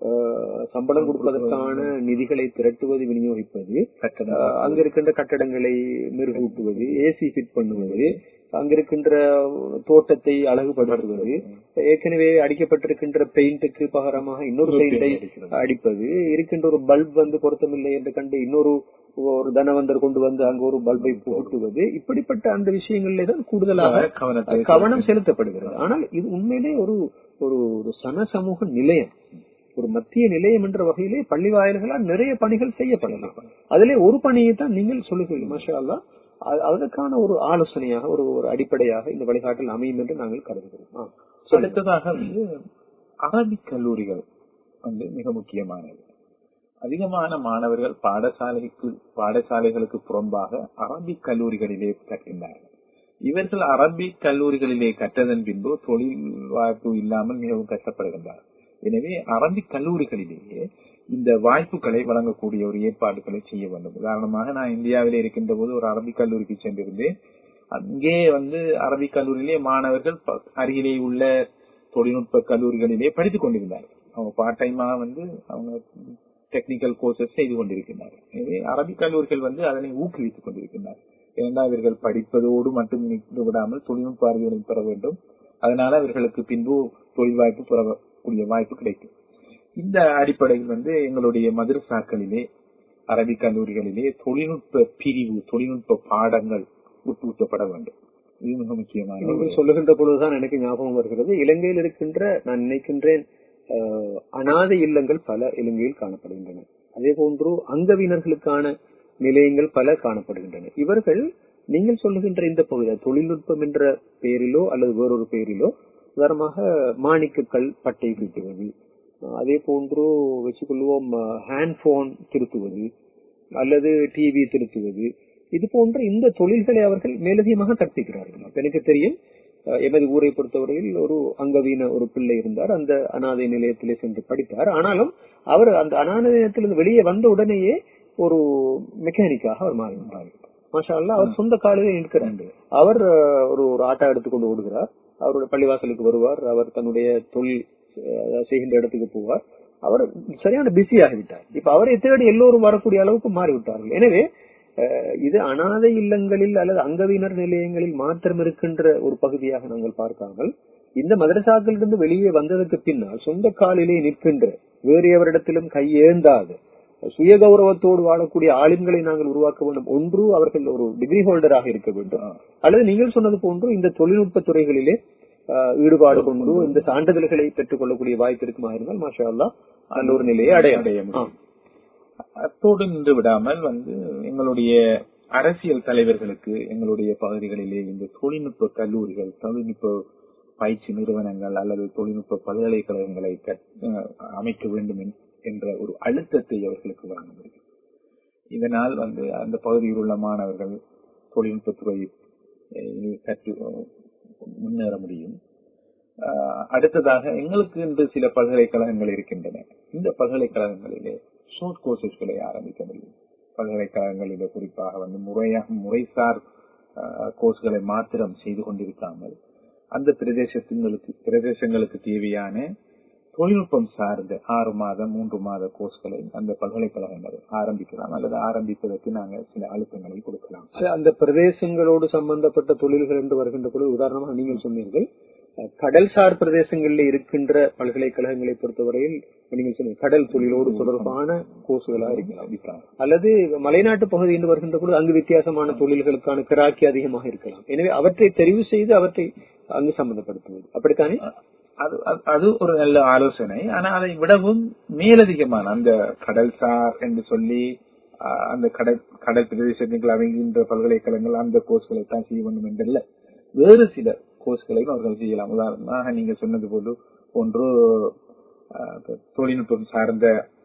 சம்பளம் கொடுப்பதற்கான நிதிகளை திரட்டுவது, விநியோகிப்பது, அங்கிருக்கின்ற கட்டடங்களை மெருகூட்டுவது, ஏசி ஃபிட் பண்ணுவது, அங்கிருக்கின்ற தோட்டத்தை அழகுபடுத்துவது, ஏற்கனவே அடிக்கப்பட்டிருக்கின்ற பெயிண்ட்டுக்கு பகரமாக இன்னொரு பெயிண்டை அடிப்பது, இருக்கின்ற ஒரு பல்ப் வந்து பொருத்தமில்லை என்று கண்டு இன்னொரு ஒரு தனவந்தர் கொண்டு வந்து அங்கு ஒரு பல்பை புகட்டுவது, இப்படிப்பட்ட அந்த விஷயங்களிலே தான் கூடுதலாக கவனம் செலுத்தப்படுகிறது. ஆனால் இது உண்மையிலே ஒரு ஒரு சன சமூக நிலையம், ஒரு மத்திய நிலையம் என்ற வகையிலே பள்ளி வாயில்களால் நிறைய பணிகள் செய்யப்படலாம். அதிலே ஒரு பணியை தான் நீங்கள் சொல்லுகிறீர்கள். மாஷா அல்லாஹ், அதற்கான ஒரு ஆலோசனையாக ஒரு ஒரு அடிப்படையாக இந்த வழிகாட்டல் அமையும் என்று நாங்கள் கருதுகிறோம். அடுத்ததாக வந்து அரபிக் கல்லூரிகள் வந்து மிக முக்கியமானது. அதிகமான மாணவர்கள் பாடசாலைக்கு பாடசாலைகளுக்கு புறம்பாக அரபிக் கல்லூரிகளிலே கற்கின்றார்கள். இவர்கள் அரபிக் கல்லூரிகளிலே கற்றதன் பின்பு தொழில் வாய்ப்பு இல்லாமல் மிகவும் கஷ்டப்படுகின்றார்கள். எனவே அரபிக் கல்லூரிகளிலேயே இந்த வாய்ப்புகளை வழங்கக்கூடிய ஒரு ஏற்பாடுகளை செய்ய வேண்டும். உதாரணமாக நான் இந்தியாவிலே இருக்கின்ற போது ஒரு அரபிக் கல்லூரிக்கு சென்றிருந்தேன். அங்கே வந்து அரபிக் கல்லூரியிலே மாணவர்கள் அருகிலே உள்ள தொழில்நுட்ப கல்லூரிகளிலே படித்துக் கொண்டிருந்தார்கள். அவங்க பார்ட் டைமாக வந்து அவங்க டெக்னிக்கல் கோர்சஸ் செய்து கொண்டிருக்கின்றார்கள். எனவே அரபிக் கல்லூரிகள் வந்து அதனை ஊக்குவித்துக் கொண்டிருக்கின்றார்கள். ஏனென்றால் இவர்கள் படிப்பதோடு மட்டும் நின்று விடாமல் தொழில்நுட்ப அறிவுகளை பெற வேண்டும். அதனால அவர்களுக்கு பின்பு தொழில் வாய்ப்பு பெறக்கூடிய வாய்ப்பு கிடைக்கும். இந்த அடிப்படையில் வந்து எங்களுடைய மதரசாக்களிலே அரபிக் கல்லூரிகளிலே தொழில்நுட்ப பிரிவு, தொழில்நுட்ப பாடங்கள் உட்புகுத்தப்பட வேண்டும். இது மிக முக்கியமான சொல்லுகின்ற பொழுதுதான் எனக்கு ஞாபகம் வருகிறது. இலங்கையில் இருக்கின்ற, நான் நினைக்கின்றேன், அநாதை இல்லங்கள் பல இலங்கையில் காணப்படுகின்றன. அதே போன்று அங்கவினர்களுக்கான நிலையங்கள் பல காணப்படுகின்றன. இவர்கள் நீங்கள் சொல்லுகின்ற இந்த பகுதி தொழில்நுட்பம் என்ற பெயரிலோ அல்லது வேறொரு பெயரிலோ உதாரணமாக மாணிக்கக்கல் பட்டை தீட்டுவது, அதே போன்று வச்சுக்கொள்வோம் ஹேண்ட் போன் திருத்துவது அல்லது டிவி திருத்துவது, இது போன்ற இந்த தொழில்களை அவர்கள் மேலதிகமாக கற்பிக்கிறார்கள். எனக்கு தெரியும், எமது ஊரை பொறுத்தவரையில் ஒரு அங்கவீன ஒரு பிள்ளை இருந்தார். அந்த அநாதை நிலையத்திலே சென்று படித்தார். ஆனாலும் அவர் அந்த அநாதை நிலையத்திலிருந்து வெளியே வந்த உடனேயே ஒரு மெக்கானிக்காக அவர் மாறினார். மாஷா அல்லாஹ், அவர் சொந்த காலிலே நிற்கிறார். அவர் ஒரு ஒரு ஆட்டோ எடுத்துக்கொண்டு ஓடுகிறார். அவருடைய பள்ளிவாசலுக்கு வருவார். அவர் தன்னுடைய தொழில் செய்கின்ற இடத்துக்கு போவார். அவர் சரியான பிஸி ஆகிவிட்டார். இப்ப அவரை தேடி எல்லோரும் வரக்கூடிய அளவுக்கு மாறிவிட்டார்கள். எனவே இது அனாதை இல்லங்களில் அல்லது அங்கவினர் நிலையங்களில் மாத்திரம் இருக்கின்ற ஒரு பகுதியாக நாங்கள் பார்க்காமல் இந்த மதரசாக்களிலிருந்து வெளியே வந்ததற்கு பின்னால் சொந்த காலிலே நிற்கின்ற வேறு எவரிடத்திலும் கையேந்தாத சுய கௌரவத்தோடு வாழக்கூடிய ஆளுங்களை நாங்கள் உருவாக்க வேண்டும். ஒன்று அவர்கள் ஒரு டிகிரி ஹோல்டராக இருக்க வேண்டும், அல்லது நீங்கள் சொன்னது போன்று இந்த தொழில்நுட்ப துறைகளிலே ஈடுபாடு கொண்டு இந்த சான்றிதழ்களை பெற்றுக் கொள்ளக்கூடிய வாய்ப்பு இருக்குமா இருந்தால் மாஷா அல்லாஹ் அந்த ஒரு நிலையை அடைய அடைய அத்தோடு நின்று விடாமல் வந்து எங்களுடைய அரசியல் தலைவர்களுக்கு எங்களுடைய பகுதிகளிலே இந்த தொழில்நுட்ப கல்லூரிகள், தொழில்நுட்ப பயிற்சி நிறுவனங்கள் அல்லது தொழில்நுட்ப பல்கலைக்கழகங்களை அமைக்க வேண்டும் என்ற ஒரு அழுத்தத்தை அவர்களுக்கு வழங்க முடியும். இதனால் வந்து அந்த பகுதியில் உள்ள மாணவர்கள் தொழில்நுட்பத்துறை கற்று முன்னேற முடியும். அடுத்ததாக எங்களுக்கு இன்று சில பல்கலைக்கழகங்கள் இருக்கின்றன. இந்த பல்கலைக்கழகங்களிலே ஷார்ட் கோர்சஸ்களை ஆரம்பிக்க முடியும். பல்கலைக்கழகங்களிலே குறிப்பாக வந்து முறையாக முறைசார் கோர்ஸ்களை மாத்திரம் செய்து கொண்டிருக்காமல் அந்த பிரதேசங்களுக்கு பிரதேசங்களுக்கு தேவையான தொழில்நுட்பம் சார்ந்த ஆறு மாதம் மூன்று மாத கோர்ஸ்களை அந்த பல்கலைக்கழகங்கள் ஆரம்பிக்கலாம் அல்லது ஆரம்பிப்பதற்கு நாங்கள் சில அழுத்தங்களை கொடுக்கலாம். அந்த பிரதேசங்களோடு சம்பந்தப்பட்ட தொழில்கள் என்று வருகின்ற பொழுது உதாரணமாக நீங்கள் சொன்னீர்கள் கடல்சார் பிரதேசங்களில் இருக்கின்ற பல்கலைக்கழகங்களை பொறுத்தவரையில் நீங்கள் சொன்ன கடல் தொழிலோடு தொடர்பான கோர்ஸ்களாக இருக்கலாம், அல்லது மலைநாட்டு பகுதி என்று வருகின்ற பொழுது அங்கு வித்தியாசமான தொழில்களுக்கான கிராக்கி அதிகமாக இருக்கலாம். எனவே அவற்றை தெரிவு செய்து அவற்றை அங்கு சம்பந்தப்படுத்துவது அப்படித்தானே? அது ஒரு நல்ல ஆலோசனை. ஆனா அதை விடவும் மேலதிகமான அந்த கடல்சார் என்று சொல்லி அந்த கடல் கடல் பிரதேசங்கள் அமைகின்ற பல்கலைக்கழகங்கள் அந்த கோர்ஸ்களை தான் செய்ய வேண்டும் என்றல்ல, வேறு சில கோர்ஸ்களையும் அவர்கள் செய்யலாம். உதாரணமாக நீங்க சொன்னது போல ஒன்று தொழில்நுட்பம் சார்ந்த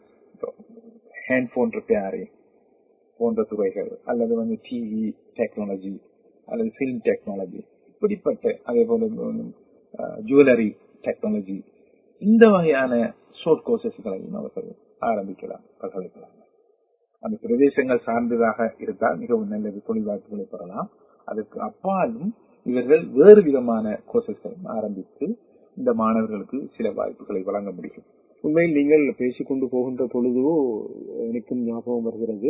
ஹேண்ட்போன் ரிப்பேரிங் போன்ற துறைகள், அல்லது வந்து டிவி டெக்னாலஜி அல்லது பிலிம் டெக்னாலஜி, இப்படிப்பட்ட அதே போல ஜுவல்லரி டெக்னாலஜி, இந்த வகையான ஷார்ட் கோர்சஸ்களையும் அவர்கள் ஆரம்பிக்கலாம். பல்கலைக்கழகங்கள் அந்த பிரதேசங்கள் சார்ந்ததாக இருந்தால் மிகவும் நல்லது, தொழில் வாய்ப்புகளை பெறலாம். அதற்கு அப்பாலும் இவர்கள் வேறு விதமான கோர்சஸ்களையும் ஆரம்பித்து இந்த மாணவர்களுக்கு சில வாய்ப்புகளை வழங்க முடியும். உண்மையில் நீங்கள் பேசிக்கொண்டு போகின்ற பொழுது எனக்கும் ஞாபகம் வருகிறது,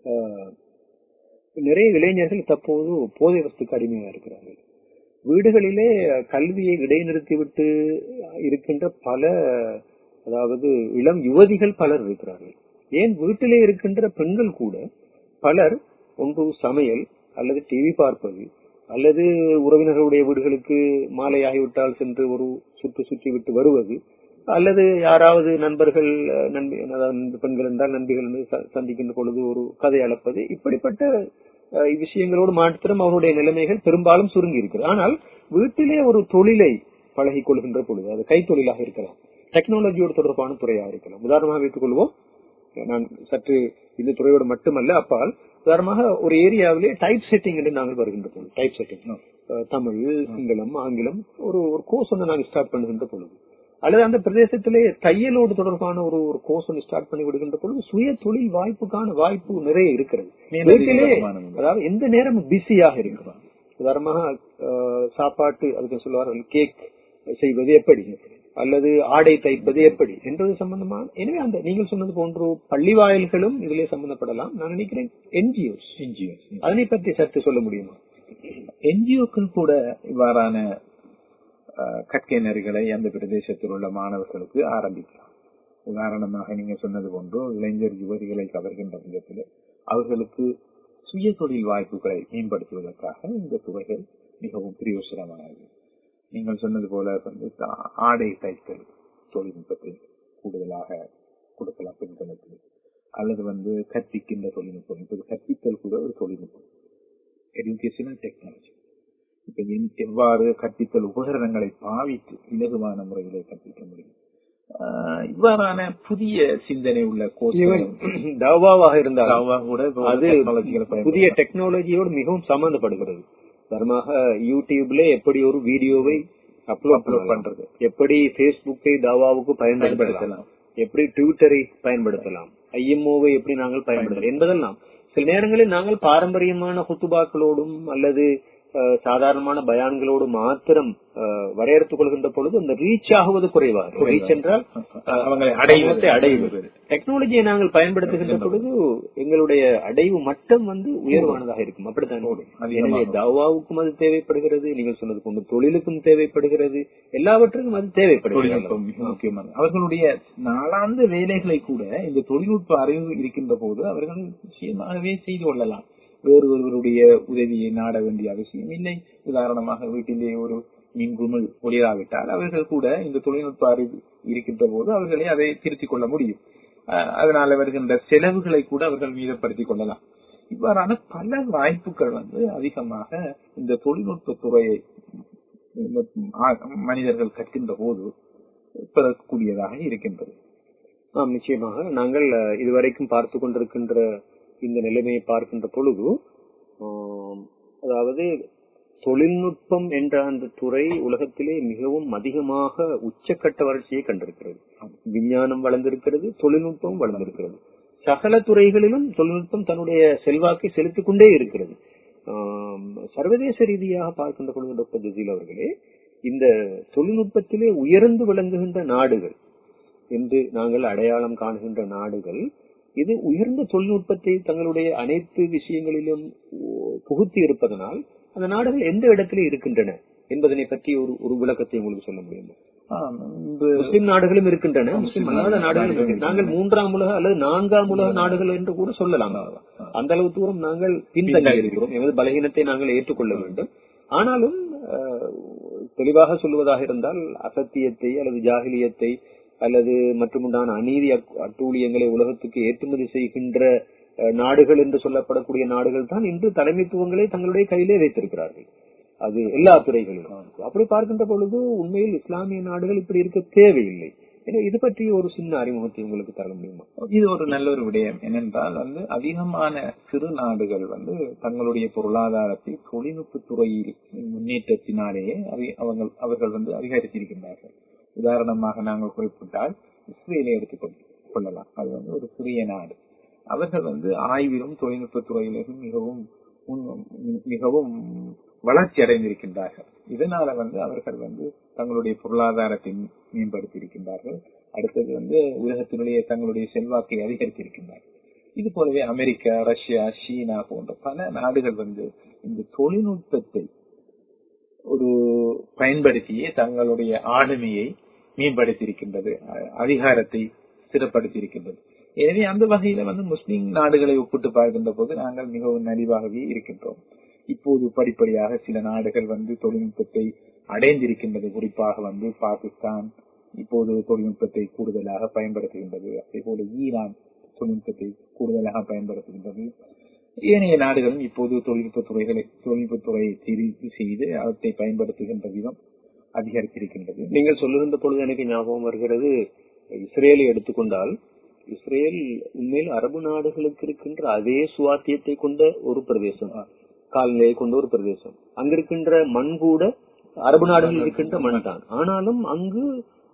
நிறைய இளைஞர்கள் தற்போது போதை வஸ்துக்கு அடிமையாக இருக்கிறார்கள். வீடுகளிலே கல்வியை இடைநிறுத்திவிட்டு இருக்கின்ற பல, அதாவது இளம் யுவதிகள் பலர் இருக்கிறார்கள். ஏன் வீட்டிலே இருக்கின்ற பெண்கள் கூட பலர் ஒன்று சமையல் அல்லது டிவி பார்ப்பது அல்லது உறவினர்களுடைய வீடுகளுக்கு மாலை ஆகிவிட்டால் சென்று ஒரு சுற்று சுற்றி விட்டு வருவது, அல்லது யாராவது நண்பர்கள் நண்பி பெண்கள் என்றால் நண்பிகள் சந்திக்கின்ற பொழுது ஒரு கதை அளப்பது, இப்படிப்பட்ட விஷயங்களோடு மாத்திரம் அவருடைய நிலைமைகள் பெரும்பாலும் சுருங்கி இருக்கிறது. ஆனால் வீட்டிலே ஒரு தொழிலை பழகிக் கொள்கின்ற பொழுது அது கைத்தொழிலாக இருக்கலாம், டெக்னாலஜியோடு தொடர்பான துறையாக இருக்கலாம். உதாரணமாக வைத்துக் கொள்வோம், நான் சற்று இந்த துறையோடு மட்டுமல்ல அப்பால் உதாரணமாக ஒரு ஏரியாவிலே டைப் செட்டிங் என்று நாங்கள் வருகின்ற பொழுது, டைப் செட்டிங் தமிழ் சிங்களம் ஆங்கிலம் ஒரு ஒரு கோர்ஸ் ஒன்று நாங்கள் ஸ்டார்ட் பண்ணுகின்ற பொழுது, அல்லது அந்த பிரதேசத்திலே தையலோடு தொடர்பான ஒரு ஒரு கோர்ஸ் ஒன்று ஸ்டார்ட் பண்ணி விடுகின்ற பொழுது சுய தொழில் வாய்ப்புக்கான வாய்ப்பு நிறைய இருக்கிறது. அதாவது எந்த நேரமும் பிஸியாக இருக்கிறோம். உதாரணமாக சாப்பாட்டு அதுக்கு சொல்லுவார்கள் கேக் செய்வது எப்படி அல்லது ஆடை தைப்பது எப்படி என்பது சம்பந்தமான. எனவே அந்த நீங்கள் சொன்னது போன்று பள்ளி வாயில்களும் இதிலே சம்பந்தப்படலாம். நான் நினைக்கிறேன் என்ஜிஓஸ் என்ஜிஓஸ் அதனை பற்றி சற்று சொல்ல முடியுமா? என்ஜிஓக்கள் கூட இவ்வாறான கற்கை நெறிகளை அந்த பிரதேசத்தில் உள்ள மாணவர்களுக்கு ஆரம்பிக்கலாம். உதாரணமாக நீங்க சொன்னது போன்று இளைஞர் யுவதிகளை கவர்கின்ற விதத்தில் அவர்களுக்கு சுய தொழில் வாய்ப்புகளை மேம்படுத்துவதற்காக இந்த துறைகள் மிகவும் பிரயோசனமானது. நீங்கள் சொன்னது போல வந்து ஆடை தைத்தல் தொழில்நுட்பத்தை கூடுதலாக கொடுக்கலாம் பெண்களுக்கு, அல்லது வந்து கற்பிக்கின்ற தொழில்நுட்பம். இப்போது கற்பித்தல் கூட ஒரு தொழில்நுட்பம், எஜுகேஷனல் டெக்னாலஜி. இப்ப எவ்வாறு கற்பித்தல் உபகரணங்களை பாவித்து இலகுவான முறையிலே கற்பிக்க முடியும், இவ்வாறான புதிய சிந்தனை உள்ள கோர்ஸ் தாவாவாக இருந்தால் கூட புதிய டெக்னாலஜியோடு மிகவும் சம்பந்தப்படுகிறது. தரமாக யூடியூப்ல எப்படி ஒரு வீடியோவை அப்லோட் பண்றது, எப்படி பேஸ்புக்கை தாவாவுக்கு பயன்படுத்தலாம், எப்படி ட்விட்டரை பயன்படுத்தலாம், ஐஎம்ஓவை எப்படி நாங்கள் பயன்படுத்தலாம் என்பதெல்லாம் சில நேரங்களில் நாங்கள் பாரம்பரியமான குத்துபாக்களோடும் அல்லது சாதாரணமான பயான்களோடு மாத்திரம் வரையறுத்துக் கொள்கின்ற பொழுது அந்த ரீச் ஆகுவது குறைவாக. ரீச் என்றால் அடைவத்தை அடைவது. டெக்னாலஜியை நாங்கள் பயன்படுத்துகின்ற பொழுது எங்களுடைய அடைவு மட்டம் வந்து உயர்வானதாக இருக்கும். அப்படித்தான். எனவே தாவாவுக்கும் அது தேவைப்படுகிறது, நீங்கள் சொன்னது போன்ற தொழிலுக்கும் தேவைப்படுகிறது, எல்லாவற்றுக்கும் அது தேவைப்படுகிறது. முக்கியமான அவர்களுடைய நாளாந்த வேலைகளை கூட இந்த தொழில்நுட்ப அறிவு இருக்கின்ற போது அவர்கள் நிச்சயமாகவே செய்து கொள்ளலாம். வேறு ஒருவருடைய உதவியை நாட வேண்டிய அவசியம் இல்லை. உதாரணமாக வீட்டிலே ஒரு மின்குமிழ் ஒளிராவிட்டால் அவர்கள் கூட இந்த தொழில்நுட்ப அறிவு இருக்கின்ற போது அவர்களே அதை திருத்திக் கொள்ள முடியும். அதனால் வருகின்ற செலவுகளை கூட அவர்கள் மீதப்படுத்திக் கொள்ளலாம். இவ்வாறான பல வாய்ப்புகள் வந்து அதிகமாக இந்த தொழில்நுட்ப துறையை மனிதர்கள் கற்கின்ற போது பெறக்கூடியதாக இருக்கின்றது. ஆம், நிச்சயமாக. நாங்கள் இதுவரைக்கும் பார்த்து கொண்டிருக்கின்ற இந்த நிலைமையை பார்க்கின்ற பொழுது, அதாவது தொழில்நுட்பம் என்ற அந்த துறை உலகத்திலே மிகவும் அதிகமாக உச்சக்கட்ட வளர்ச்சியை கண்டிருக்கிறது. விஞ்ஞானம் வளர்ந்திருக்கிறது, தொழில்நுட்பம் வளர்ந்திருக்கிறது. சகல துறைகளிலும் தொழில்நுட்பம் தன்னுடைய செல்வாக்கை செலுத்திக் கொண்டே இருக்கிறது. சர்வதேச ரீதியாக பார்க்கின்ற பொழுது டாக்டர் ஜசீல் அவர்களே, இந்த தொழில்நுட்பத்திலே உயர்ந்து விளங்குகின்ற நாடுகள் என்று நாங்கள் அடையாளம் காணுகின்ற நாடுகள் இது உயர்ந்த தொழில்நுட்பத்தை தங்களுடைய அனைத்து விஷயங்களிலும் புகுத்தி இருப்பதனால் அந்த நாடுகள் எந்த இடத்திலே இருக்கின்றன என்பதனை பற்றி ஒரு ஒரு விளக்கத்தை உங்களுக்கு சொல்ல முடியுமா? முஸ்லிம் நாடுகளும் இருக்கின்றன, முஸ்லிம் அல்லாத நாடுகளும் இருக்கின்றன. நாங்கள் மூன்றாம் உலக அல்லது நான்காம் உலக நாடுகள் என்று கூட சொல்லலாம். அந்த அளவு தூரம் நாங்கள் பின்தங்கி இருக்கிறோம். எமது பலகீனத்தை நாங்கள் ஏற்றுக்கொள்ள வேண்டும். ஆனாலும் தெளிவாக சொல்லுவதாக இருந்தால் அசத்தியத்தை அல்லது ஜாகிலியத்தை அல்லது மற்றுமுண்டான அநீதி அட்டூழியங்களை உலகத்துக்கு ஏற்றுமதி செய்கின்ற நாடுகள் என்று சொல்லப்படக்கூடிய நாடுகள் தான் இன்று தலைமைத்துவங்களை தங்களுடைய கையிலே வைத்திருக்கிறார்கள். அது எல்லா துறைகளிலும். அப்படி பார்க்கின்ற பொழுது உண்மையில் இஸ்லாமிய நாடுகள் இப்படி இருக்க தேவையில்லை. இது பற்றி ஒரு சின்ன அறிமுகத்தை உங்களுக்கு தர முடியுமா? இது ஒரு நல்ல ஒரு விடயம். என்னென்றால் வந்து அதிகமான சிறு நாடுகள் வந்து தங்களுடைய பொருளாதாரத்தை தொழில்நுட்ப துறையில் முன்னேற்றத்தினாலேயே அவர்கள் அவர்கள் வந்து அதிகரித்திருக்கின்றார்கள். உதாரணமாக நாங்கள் குறிப்பிட்டால் இஸ்ரேலை எடுத்துக் கொள்ளலாம். அது வந்து ஒரு சிறிய நாடு. அவர்கள் வந்து ஆய்விலும் தொழில்நுட்ப துறையிலும் மிகவும் மிகவும் வளர்ச்சி அடைந்திருக்கின்றார்கள். இதனால வந்து அவர்கள் வந்து தங்களுடைய பொருளாதாரத்தை மேம்படுத்தி இருக்கின்றார்கள். அடுத்தது வந்து உலகத்தினுடைய தங்களுடைய செல்வாக்கை அதிகரித்திருக்கின்றார்கள். இது போலவே அமெரிக்கா, ரஷ்யா, சீனா போன்ற பல நாடுகள் வந்து இந்த தொழில்நுட்பத்தை ஒரு பயன்படுத்தியே தங்களுடைய ஆளுமையை மேம்படுத்தியிருக்கின்றது, அதிகாரத்தை ஸ்திரப்படுத்தியிருக்கின்றது. எனவே அந்த வகையில வந்து முஸ்லிம் நாடுகளை ஒப்பிட்டு பார்க்கின்ற போது நாங்கள் மிகவும் நலிவாகவே இருக்கின்றோம். இப்போது படிப்படியாக சில நாடுகள் வந்து தொழில்நுட்பத்தை அடைந்திருக்கின்றது. குறிப்பாக வந்து பாகிஸ்தான் இப்போது தொழில்நுட்பத்தை கூடுதலாக பயன்படுத்துகின்றது. அதே போல ஈரான் தொழில்நுட்பத்தை கூடுதலாக பயன்படுத்துகின்றது. ஏனைய நாடுகளும் இப்போது தொழில்நுட்ப துறைகளை தொழில்நுட்ப துறையை தெரிவு செய்து அவற்றை பயன்படுத்துகின்ற விதம் அதிகரித்திருக்கின்றது. நீங்கள் சொல்லுகின்ற பொழுது எனக்கு ஞாபகம் வருகிறது, இஸ்ரேலை எடுத்துக்கொண்டால் இஸ்ரேல் உண்மையில் அரபு நாடுகளுக்கு இருக்கின்ற அதே சுவாத்தியத்தை கொண்ட ஒரு பிரதேசம், கால்நிலையை கொண்ட ஒரு பிரதேசம். அங்கிருக்கின்ற மண் கூட அரபு நாடுகளில் இருக்கின்ற மண் தான். ஆனாலும் அங்கு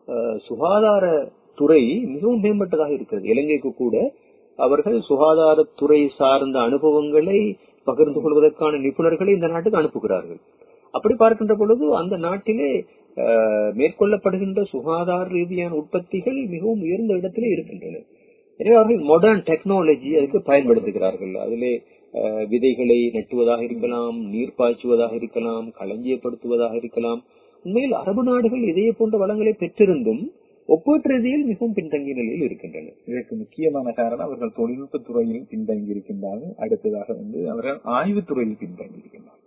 சுகாதார துறை மிகவும் மேம்பட்டதாக இருக்கிறது. இலங்கைக்கு கூட அவர்கள் சுகாதாரத்துறை சார்ந்த அனுபவங்களை பகிர்ந்து கொள்வதற்கான நிபுணர்களை இந்த நாட்டுக்கு அனுப்புகிறார்கள். அப்படி பார்க்கின்ற பொழுது அந்த நாட்டிலே மேற்கொள்ளப்படுகின்ற சுகாதார ரீதியான உற்பத்திகள் மிகவும் உயர்ந்த இடத்திலே இருக்கின்றன. எனவே அவர்கள் மாடர்ன் டெக்னாலஜி அதுக்கு பயன்படுத்துகிறார்கள். அதிலே விதைகளை நட்டுவதாக இருக்கலாம், நீர் பாய்ச்சுவதாக இருக்கலாம், களஞ்சியப்படுத்துவதாக இருக்கலாம். உண்மையில் அரபு நாடுகள் இதே போன்ற வளங்களை பெற்றிருந்தும் ஒப்பீட்டு ரீதியில் மிகவும் பின்தங்கிய நிலையில் இருக்கின்றன. இதற்கு முக்கியமான காரணம் அவர்கள் தொழில்நுட்ப துறையில் பின்தங்கி இருக்கின்றார்கள். அடுத்ததாக வந்து அவர்கள் ஆய்வுத்துறையில் பின்தங்கி இருக்கின்றார்கள்.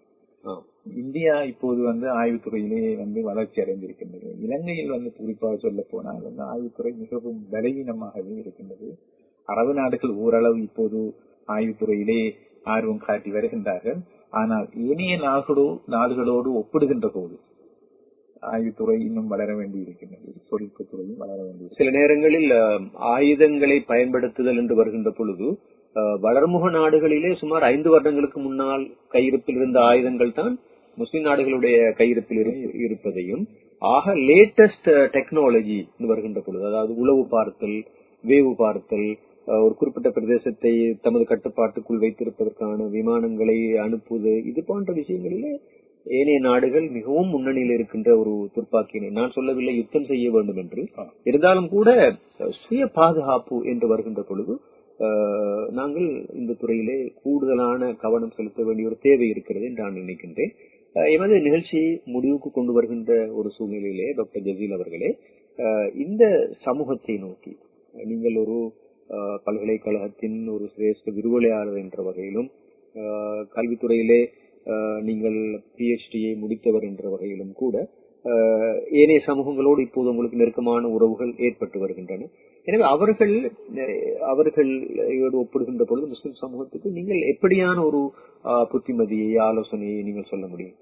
இந்தியா இப்போது வந்து ஆய்வுத்துறையிலே வந்து வளர்ச்சி அடைந்திருக்கின்றது. இலங்கையில் வந்து குறிப்பாக சொல்ல போனால் வந்து ஆய்வுத்துறை மிகவும் பலவீனமாகவே இருக்கின்றது. அரபு நாடுகள் ஓரளவு இப்போது ஆய்வுத்துறையிலே ஆர்வம் காட்டி வருகின்றார்கள். ஆனால் ஏனைய நாடுகளோ நாடுகளோடு ஒப்பிடுகின்ற போது ஆய்வுத்துறை இன்னும் வளர வேண்டி இருக்கின்றது. தொழில்நுட்பத்துறையும் வளர வேண்டிய சில நேரங்களில் ஆயுதங்களை பயன்படுத்துதல் என்று வருகின்ற பொழுது வளர்முக நாடுகளிலே சுமார் ஐந்து வருடங்களுக்கு முன்னால் கையிருப்பில் இருந்த ஆயுதங்கள் தான் முஸ்லிம் நாடுகளுடைய கையிருப்பில் இருப்பதையும், ஆக லேட்டஸ்ட் டெக்னாலஜி வருகின்ற பொழுது, அதாவது உளவு பார்த்தல், வேவு பார்த்தல், ஒரு குறிப்பிட்ட பிரதேசத்தை தமது கட்டுப்பாட்டுக்குள் வைத்திருப்பதற்கான விமானங்களை அனுப்புவது, இது போன்ற விஷயங்களிலே ஏனைய நாடுகள் மிகவும் முன்னணியில் இருக்கின்ற ஒரு துப்பாக்கியினை, நான் சொல்லவில்லை யுத்தம் செய்ய வேண்டும் என்று, இருந்தாலும் கூட சுய பாதுகாப்பு என்று வருகின்ற பொழுது நாங்கள் இந்த துறையிலே கூடுதலான கவனம் செலுத்த வேண்டிய ஒரு தேவை இருக்கிறது என்று நான் நினைக்கின்றேன். எமது நிகழ்ச்சியை முடிவுக்கு கொண்டு வருகின்ற ஒரு சூழ்நிலையிலே டாக்டர் ஜசீல் அவர்களே, இந்த சமூகத்தை நோக்கி நீங்கள் ஒரு பல்கலைக்கழகத்தின் ஒரு சிரேஷ்ட விரிவுரையாளர் என்ற வகையிலும், கல்வித்துறையிலே நீங்கள் பிஹெச்டியை முடித்தவர் என்ற வகையிலும் கூட ஏனைய சமூகங்களோடு இப்போது உங்களுக்கு நெருக்கமான உறவுகள் ஏற்பட்டு வருகின்றன. எனவே அவர்கள் அவர்களோடு ஒப்பிடுகின்ற பொழுது முஸ்லிம் சமூகத்துக்கு நீங்கள் எப்படியான ஒரு புத்திமதியை, ஆலோசனையை நீங்கள் சொல்ல முடியும்?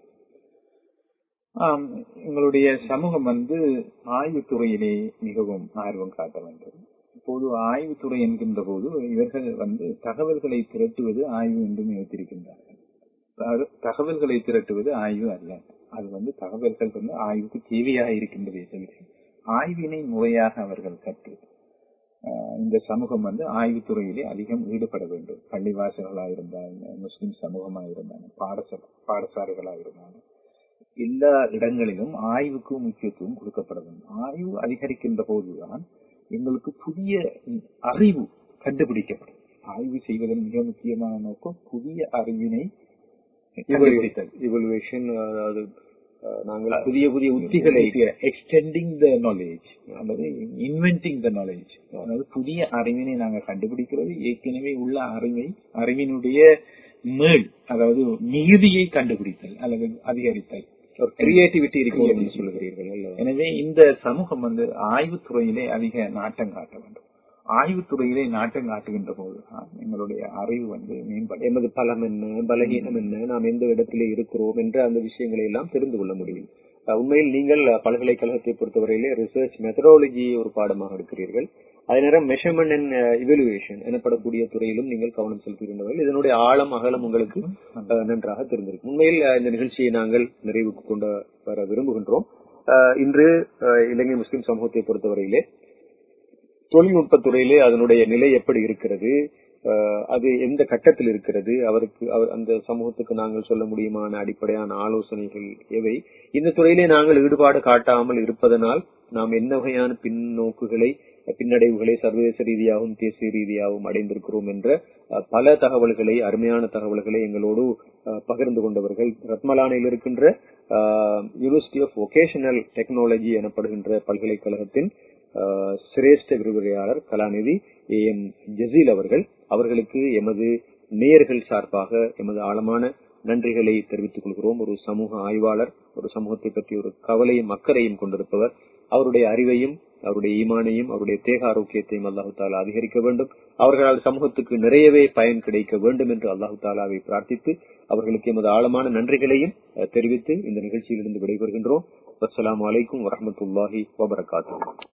எங்களுடைய சமூகம் வந்து ஆய்வுத்துறையிலே மிகவும் ஆர்வம் காட்ட வேண்டும். இப்போது ஆய்வுத்துறை என்கின்ற போது இவர்கள் வந்து தகவல்களை திரட்டுவது ஆய்வு என்று நினைத்திருக்கின்றார்கள். தகவல்களை திரட்டுவது ஆய்வு அல்ல. அது வந்து தகவல்கள் வந்து ஆய்வுக்கு தேவையாக இருக்கின்றதே தவிர ஆய்வினை முறையாக அவர்கள் கற்று இந்த சமூகம் வந்து ஆய்வுத்துறையிலே அதிகம் ஈடுபட வேண்டும். பள்ளிவாசல்களாக இருந்தாங்க, முஸ்லிம் சமூகமாக இருந்தாங்க, பாடசாலை பாடசாலைகளாக இருந்தாங்க, எல்லா இடங்களிலும் ஆய்வுக்கு முக்கியத்துவம் கொடுக்கப்பட வேண்டும். ஆய்வு அதிகரிக்கின்ற போதுதான் எங்களுக்கு புதிய அறிவு கண்டுபிடிக்கப்படும். ஆய்வு செய்வதன் மிக முக்கியமான நோக்கம் புதிய அறிவினை இவல்யூவேஷன், அதாவது நாங்கள் புதிய புதிய உத்திகளை எக்ஸ்டெண்டிங் த நாலேஜ் அல்லது இன்வென்டிங் த நாலேஜ், அதாவது புதிய அறிவினை நாங்கள் கண்டுபிடிக்கிறது. ஏற்கனவே உள்ள அறிவை அறிவினுடைய மேல், அதாவது மிகுதியை கண்டுபிடித்தல் அல்லது அதிகரித்தல், கிரியேட்டிவிட்டி இருக்கிறது சொல்லுகிறீர்கள். எனவே இந்த சமூகம் வந்து ஆய்வுத்துறையிலே அதிக நாட்டம் காட்ட வேண்டும். ஆய்வுத்துறையிலே நாட்டம் காட்டுகின்ற போது எங்களுடைய அறிவு வந்து மேம்படும். எமது பலம் என்ன, பலகீனம் என்ன, நாம் எந்த இடத்திலே இருக்கிறோம் என்ற அந்த விஷயங்களை எல்லாம் தெரிந்து கொள்ள முடியும். உண்மையில் நீங்கள் பல்கலைக்கழகத்தை பொறுத்தவரையிலே ரிசர்ச் மெத்தடாலஜியை ஒரு பாடமாக எடுக்கிறீர்கள். அதே நேரம் மெஷர்மெண்ட் அண்ட் இவல்யூவேஷன் எனப்படக்கூடிய துறையிலும் நீங்கள் கவனம் செலுத்துகின்றவர்கள். இதனுடைய ஆழம் அகலம் உங்களுக்கு நன்றாக தெரிந்திருக்கும். உண்மையில் இந்த நிகழ்ச்சியை நாங்கள் நிறைவுக்கு கொண்டு வர விரும்புகின்றோம். இன்று இலங்கை முஸ்லிம் சமூகத்தை பொறுத்தவரையிலே தொழில்நுட்பத்துறையிலே அதனுடைய நிலை எப்படி இருக்கிறது, அது எந்த கட்டத்தில் இருக்கிறது, அவருக்கு அந்த சமூகத்துக்கு நாங்கள் சொல்ல முடியுமான அடிப்படையான ஆலோசனைகள் எவை, இந்த துறையிலே நாங்கள் ஈடுபாடு காட்டாமல் இருப்பதனால் நாம் என்ன வகையான பின்னோக்குகளை, பின்னடைவுகளை சர்வதேச ரீதியாகவும் தேசிய ரீதியாகவும் அடைந்திருக்கிறோம் என்ற பல தகவல்களை, அருமையான தகவல்களை எங்களோடு பகிர்ந்து கொண்டவர்கள் ரத்மலானையில் இருக்கின்ற யூனிவர்சிட்டி ஆஃப் வொகேஷனல் டெக்னாலஜி எனப்படுகின்ற பல்கலைக்கழகத்தின் சிரேஷ்ட விரிவுரையாளர் கலாநிதி ஏ எம் ஜசீல் அவர்கள். அவர்களுக்கு எமது நேயர்கள் சார்பாக எமது ஆழமான நன்றிகளை தெரிவித்துக் கொள்கிறோம். ஒரு சமூக ஆய்வாளர், ஒரு சமூகத்தை பற்றி ஒரு கவலையும் அக்கறையும் கொண்டிருப்பவர். அவருடைய அறிவையும் அவருடைய ஈமானையும் அவருடைய தேக ஆரோக்கியத்தையும் அல்லாஹு தாலா அதிகரிக்க வேண்டும். அவர்களால் சமூகத்துக்கு நிறையவே பயன் கிடைக்க வேண்டும் என்று அல்லாஹு தாலாவை பிரார்த்தித்து அவர்களுக்கு எமது ஆழமான நன்றிகளையும் தெரிவித்து இந்த நிகழ்ச்சியிலிருந்து விடைபெறுகின்றோம். அஸ்ஸலாமு அலைக்கும் வரஹ்மத்துல்லாஹி வபரகாத்துஹு.